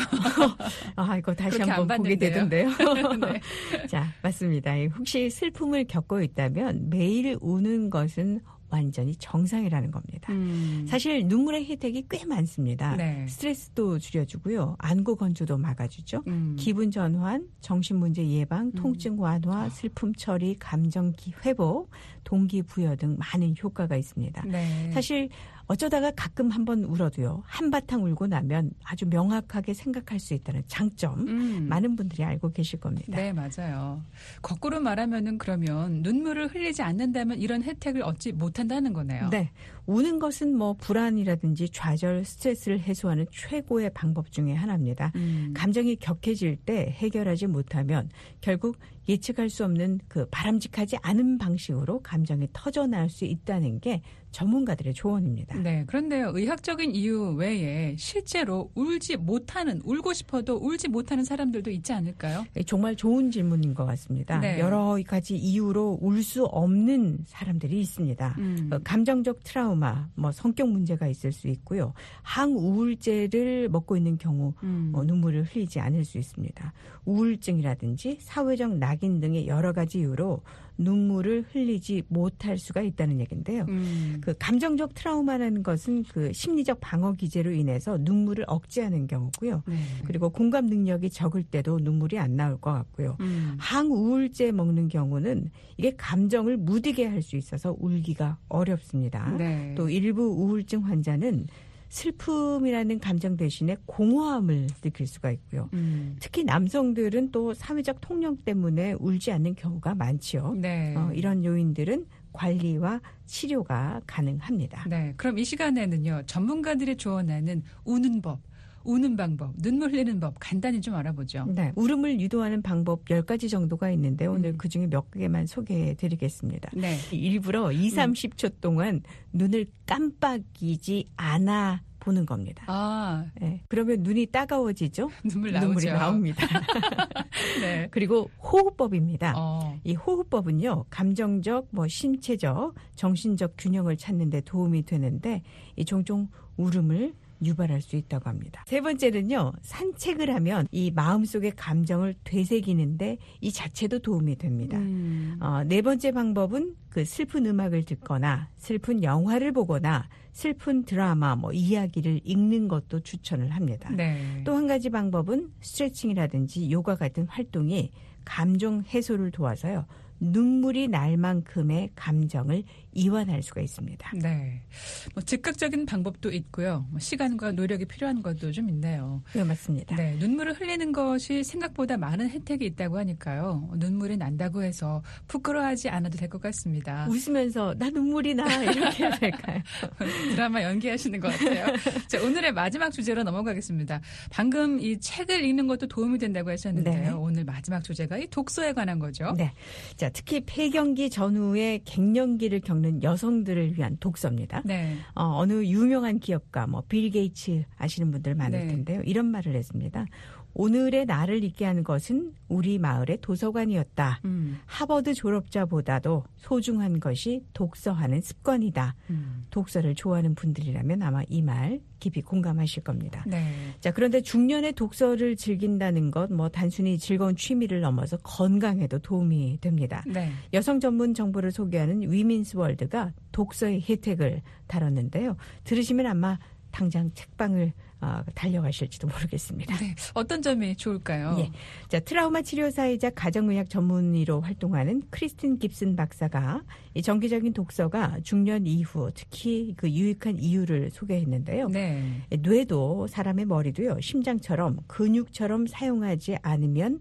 이거 다시 한번 보게 되던데요. 네. 자, 맞습니다. 혹시 슬픔을 겪고 있다면 매일 우는 것은 완전히 정상이라는 겁니다. 사실 눈물의 혜택이 꽤 많습니다. 네. 스트레스도 줄여주고요. 안구 건조도 막아주죠. 기분 전환, 정신문제 예방, 통증 완화, 슬픔 처리, 감정 회복, 동기부여 등 많은 효과가 있습니다. 네. 사실 어쩌다가 가끔 한번 울어도요. 한바탕 울고 나면 아주 명확하게 생각할 수 있다는 장점 많은 분들이 알고 계실 겁니다. 네, 맞아요. 거꾸로 말하면은 그러면 눈물을 흘리지 않는다면 이런 혜택을 얻지 못한다는 거네요. 네. 우는 것은 뭐 불안이라든지 좌절, 스트레스를 해소하는 최고의 방법 중에 하나입니다. 감정이 격해질 때 해결하지 못하면 결국 예측할 수 없는 그 바람직하지 않은 방식으로 감정이 터져나올 수 있다는 게 전문가들의 조언입니다. 네, 그런데요. 의학적인 이유 외에 실제로 울고 싶어도 울지 못하는 사람들도 있지 않을까요? 정말 좋은 질문인 것 같습니다. 네. 여러 가지 이유로 울 수 없는 사람들이 있습니다. 감정적 트라우마, 뭐 성격 문제가 있을 수 있고요. 항우울제를 먹고 있는 경우 눈물을 흘리지 않을 수 있습니다. 우울증이라든지 사회적 낙인 등의 여러 가지 이유로 눈물을 흘리지 못할 수가 있다는 얘기인데요. 그 감정적 트라우마라는 것은 그 심리적 방어 기제로 인해서 눈물을 억제하는 경우고요. 네. 그리고 공감 능력이 적을 때도 눈물이 안 나올 것 같고요. 항우울제 먹는 경우는 이게 감정을 무디게 할 수 있어서 울기가 어렵습니다. 네. 또 일부 우울증 환자는 슬픔이라는 감정 대신에 공허함을 느낄 수가 있고요. 특히 남성들은 또 사회적 통념 때문에 울지 않는 경우가 많지요. 네. 이런 요인들은 관리와 치료가 가능합니다. 네. 그럼 이 시간에는요. 전문가들이 조언하는 우는 방법, 눈물 흘리는 법 간단히 좀 알아보죠. 네. 울음을 유도하는 방법 10가지 정도가 있는데 오늘 그중에 몇 개만 소개해드리겠습니다. 네. 일부러 20-30초 동안 눈을 깜빡이지 않아 보는 겁니다. 네. 그러면 눈이 따가워지죠? 눈물이 나옵니다. 네. 그리고 호흡법입니다. 이 호흡법은요. 감정적, 신체적, 정신적 균형을 찾는 데 도움이 되는데 이 종종 울음을 유발할 수 있다고 합니다. 세 번째는요. 산책을 하면 이 마음속의 감정을 되새기는데 이 자체도 도움이 됩니다. 네 번째 방법은 그 슬픈 음악을 듣거나 슬픈 영화를 보거나 슬픈 드라마, 이야기를 읽는 것도 추천을 합니다. 네. 또 한 가지 방법은 스트레칭이라든지 요가 같은 활동이 감정 해소를 도와서요. 눈물이 날 만큼의 감정을 이완할 수가 있습니다. 네, 즉각적인 방법도 있고요. 시간과 노력이 필요한 것도 좀 있네요. 네, 맞습니다. 네, 눈물을 흘리는 것이 생각보다 많은 혜택이 있다고 하니까요. 눈물이 난다고 해서 부끄러워하지 않아도 될 것 같습니다. 웃으면서 나 눈물이 나 이렇게 해야 될까요? 드라마 연기하시는 것 같아요. 자, 오늘의 마지막 주제로 넘어가겠습니다. 방금 이 책을 읽는 것도 도움이 된다고 하셨는데요. 네. 오늘 마지막 주제가 이 독서에 관한 거죠. 네, 자, 특히 폐경기 전후에 갱년기를 겪는 여성들을 위한 독서입니다. 네. 어느 유명한 기업가, 빌 게이츠 아시는 분들 많을 텐데요. 이런 말을 했습니다. 오늘의 나를 있게 하는 것은 우리 마을의 도서관이었다. 하버드 졸업자보다도 소중한 것이 독서하는 습관이다. 독서를 좋아하는 분들이라면 아마 이 말 깊이 공감하실 겁니다. 네. 자, 그런데 중년에 독서를 즐긴다는 것, 단순히 즐거운 취미를 넘어서 건강에도 도움이 됩니다. 네. 여성 전문 정보를 소개하는 위민스 월드가 독서의 혜택을 다뤘는데요. 들으시면 아마 당장 책방을 달려가실지도 모르겠습니다. 네. 어떤 점이 좋을까요? 예. 자, 트라우마 치료사이자 가정의학 전문의로 활동하는 크리스틴 깁슨 박사가 이 정기적인 독서가 중년 이후 특히 그 유익한 이유를 소개했는데요. 네. 뇌도 사람의 머리도요. 심장처럼 근육처럼 사용하지 않으면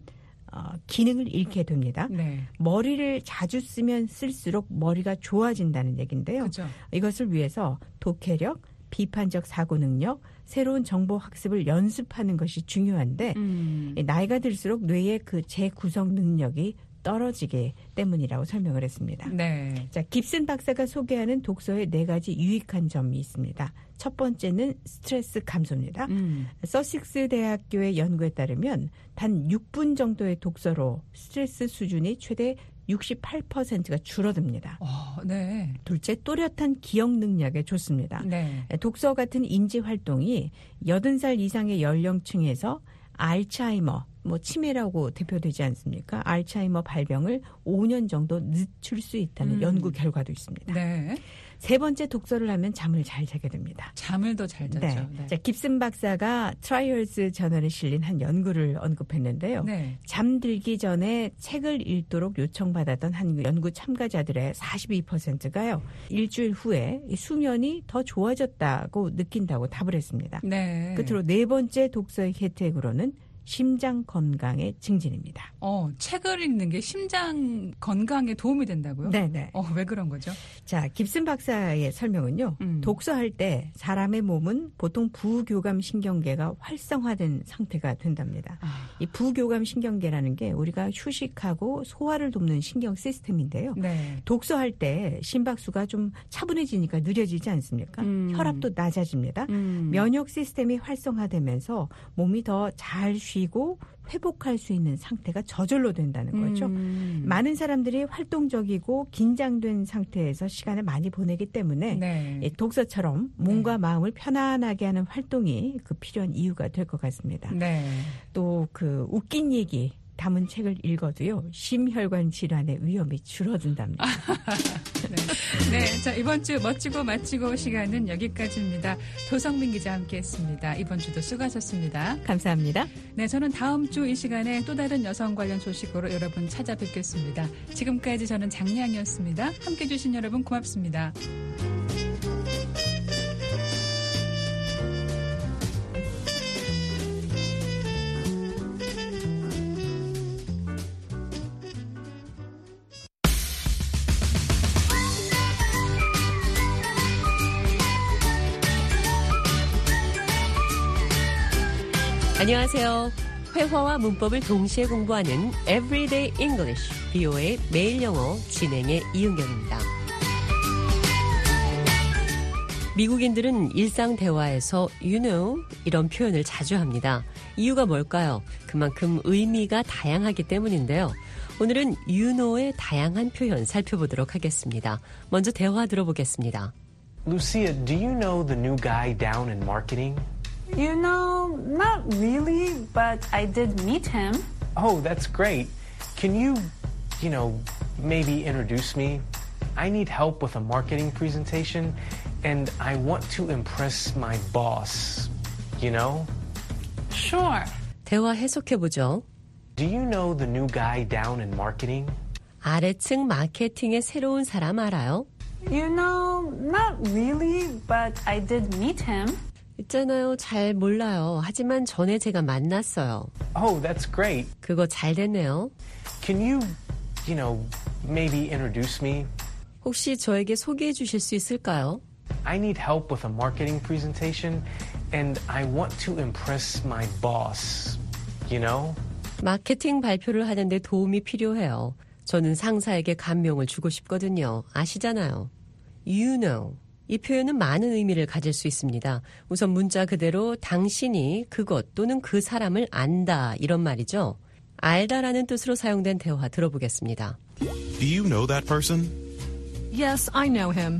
기능을 잃게 됩니다. 네. 머리를 자주 쓰면 쓸수록 머리가 좋아진다는 얘기인데요. 그렇죠. 이것을 위해서 독해력, 비판적 사고 능력, 새로운 정보 학습을 연습하는 것이 중요한데 나이가 들수록 뇌의 그 재구성 능력이 떨어지기 때문이라고 설명을 했습니다. 네. 자, 깁슨 박사가 소개하는 독서의 4가지 유익한 점이 있습니다. 첫 번째는 스트레스 감소입니다. 서식스 대학교의 연구에 따르면 단 6분 정도의 독서로 스트레스 수준이 최대 68%가 줄어듭니다. 네. 둘째, 또렷한 기억 능력에 좋습니다. 네. 독서 같은 인지 활동이 80살 이상의 연령층에서 알츠하이머, 치매라고 대표되지 않습니까? 알츠하이머 발병을 5년 정도 늦출 수 있다는 연구 결과도 있습니다. 네. 세 번째, 독서를 하면 잠을 잘 자게 됩니다. 잠을 더 잘 자죠. 네. 네. 자, 깁슨 박사가 트라이얼스 저널에 실린 한 연구를 언급했는데요. 네. 잠들기 전에 책을 읽도록 요청받았던 한 연구 참가자들의 42%가요. 일주일 후에 수면이 더 좋아졌다고 느낀다고 답을 했습니다. 네. 끝으로 네 번째 독서의 혜택으로는 심장 건강의 증진입니다. 책을 읽는 게 심장 건강에 도움이 된다고요? 네네. 왜 그런 거죠? 자, 깁슨 박사의 설명은요. 독서할 때 사람의 몸은 보통 부교감 신경계가 활성화된 상태가 된답니다. 이 부교감 신경계라는 게 우리가 휴식하고 소화를 돕는 신경 시스템인데요. 네. 독서할 때 심박수가 좀 차분해지니까 느려지지 않습니까? 혈압도 낮아집니다. 면역 시스템이 활성화되면서 몸이 더 잘 쉬고 회복할 수 있는 상태가 저절로 된다는 거죠. 많은 사람들이 활동적이고 긴장된 상태에서 시간을 많이 보내기 때문에 네. 독서처럼 몸과 마음을 편안하게 하는 활동이 그 필요한 이유가 될 것 같습니다. 네. 또 그 웃긴 얘기 담은 책을 읽어도요. 심혈관 질환의 위험이 줄어든답니다. 네. 자, 이번 주 멋지고 마치고 시간은 여기까지입니다. 도성민 기자 함께했습니다. 이번 주도 수고하셨습니다. 감사합니다. 네, 저는 다음 주 이 시간에 또 다른 여성 관련 소식으로 여러분 찾아뵙겠습니다. 지금까지 저는 장량이었습니다. 함께해 주신 여러분 고맙습니다. 안녕하세요. 회화와 문법을 동시에 공부하는 Everyday English, BO의 매일 영어 진행의 이은경입니다. 미국인들은 일상 대화에서 you know 이런 표현을 자주 합니다. 이유가 뭘까요? 그만큼 의미가 다양하기 때문인데요. 오늘은 you know의 다양한 표현 살펴보도록 하겠습니다. 먼저 대화 들어보겠습니다. Lucia, do you know the new guy down in marketing? You know, not really, but I did meet him. Oh, that's great. Can you maybe introduce me? I need help with a marketing presentation, and I want to impress my boss, you know? Sure. 대화 해석해보죠. Do you know the new guy down in marketing? 아래층 마케팅의 새로운 사람 알아요? You know, not really, but I did meet him. 있잖아요. 잘 몰라요. 하지만 전에 제가 만났어요. Oh, that's great. 그거 잘 됐네요. Can you maybe introduce me? 혹시 저에게 소개해 주실 수 있을까요? I need help with a marketing presentation, and I want to impress my boss. You know? 마케팅 발표를 하는데 도움이 필요해요. 저는 상사에게 감명을 주고 싶거든요. 아시잖아요. You know. 이 표현은 많은 의미를 가질 수 있습니다. 우선 문자 그대로 당신이 그것 또는 그 사람을 안다 이런 말이죠. 알다라는 뜻으로 사용된 대화 들어보겠습니다. Do you know that person? Yes, I know him.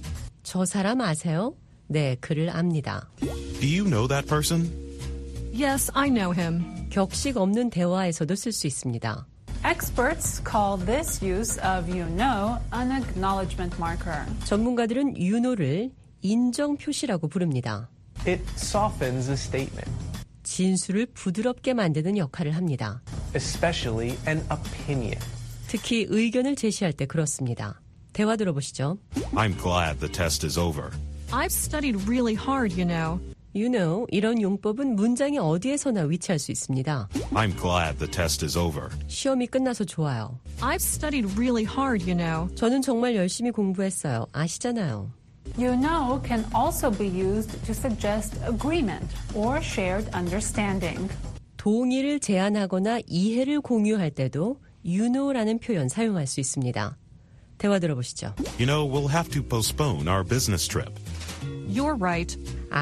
저 사람 아세요? 네, 그를 압니다. Do you know that person? Yes, I know him. 격식 없는 대화에서도 쓸 수 있습니다. Experts call this use of you know an acknowledgement marker. 전문가들은 you know를 인정 표시라고 부릅니다. It softens a statement. 진술을 부드럽게 만드는 역할을 합니다. Especially an opinion. 특히 의견을 제시할 때 그렇습니다. 대화 들어보시죠. I'm glad the test is over. I've studied really hard, you know. You know, 이런 용법은 문장의 어디에서나 위치할 수 있습니다. I'm glad the test is over. 시험이 끝나서 좋아요. I've studied really hard, you know. 저는 정말 열심히 공부했어요. 아시잖아요. You know can also be used to suggest agreement or shared understanding. 동의를 제안하거나 이해를 공유할 때도 you know라는 표현 사용할 수 있습니다. 대화 들어보시죠. You know, we'll have to postpone our business trip. You're right.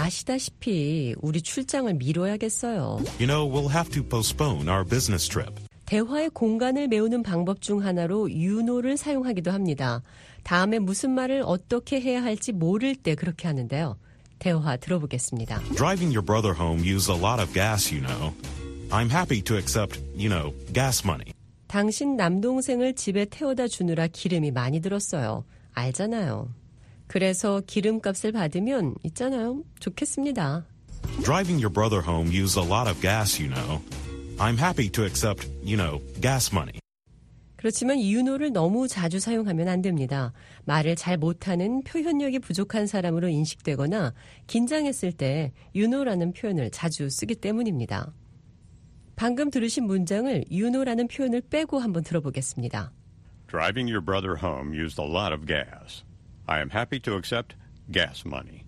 아시다시피 우리 출장을 미뤄야겠어요. You know, we'll have to postpone our business trip. 대화의 공간을 메우는 방법 중 하나로 you know를 사용하기도 합니다. 다음에 무슨 말을 어떻게 해야 할지 모를 때 그렇게 하는데요. 대화 들어보겠습니다. Driving your brother home used a lot of gas, you know. I'm happy to accept, gas money. 당신 남동생을 집에 태워다 주느라 기름이 많이 들었어요. 알잖아요. 그래서 기름값을 받으면 있잖아요. 좋겠습니다. Driving your brother home used a lot of gas, you know. I'm happy to accept, gas money. 그렇지만 you know를 너무 자주 사용하면 안 됩니다. 말을 잘 못하는 표현력이 부족한 사람으로 인식되거나 긴장했을 때 you know라는 표현을 자주 쓰기 때문입니다. 방금 들으신 문장을 you know라는 표현을 빼고 한번 들어보겠습니다. Driving your brother home used a lot of gas. I am happy to accept gas money.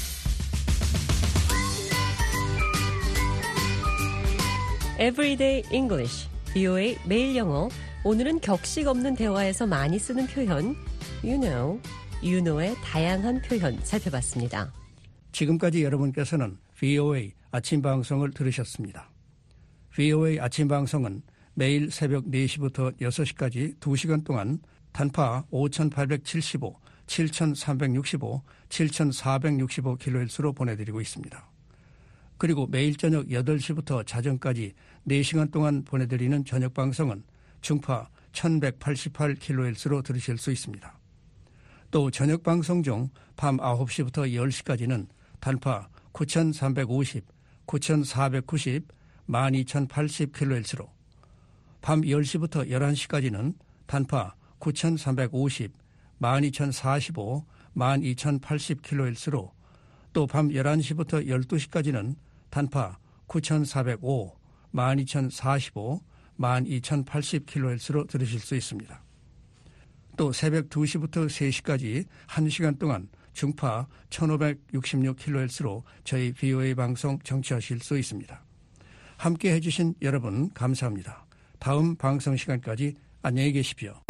Everyday English, VOA 매일 영어. 오늘은 격식 없는 대화에서 많이 쓰는 표현, you know의 다양한 표현 살펴봤습니다. 지금까지 여러분께서는 VOA 아침 방송을 들으셨습니다. VOA 아침 방송은 매일 새벽 4시부터 6시까지 2시간 동안 단파 5875, 7365, 7465kHz로 보내드리고 있습니다. 그리고 매일 저녁 8시부터 자정까지 4시간 동안 보내드리는 저녁 방송은 중파 1188kHz로 들으실 수 있습니다. 또 저녁 방송 중 밤 9시부터 10시까지는 단파 9350, 9490, 12080kHz로 밤 10시부터 11시까지는 단파 9350, 12045, 12080kHz로 또 밤 11시부터 12시까지는 단파 9405, 12045, 12080kHz로 들으실 수 있습니다. 또 새벽 2시부터 3시까지 1시간 동안 중파 1566kHz로 저희 VOA 방송 청취하실 수 있습니다. 함께 해주신 여러분 감사합니다. 다음 방송 시간까지 안녕히 계십시오.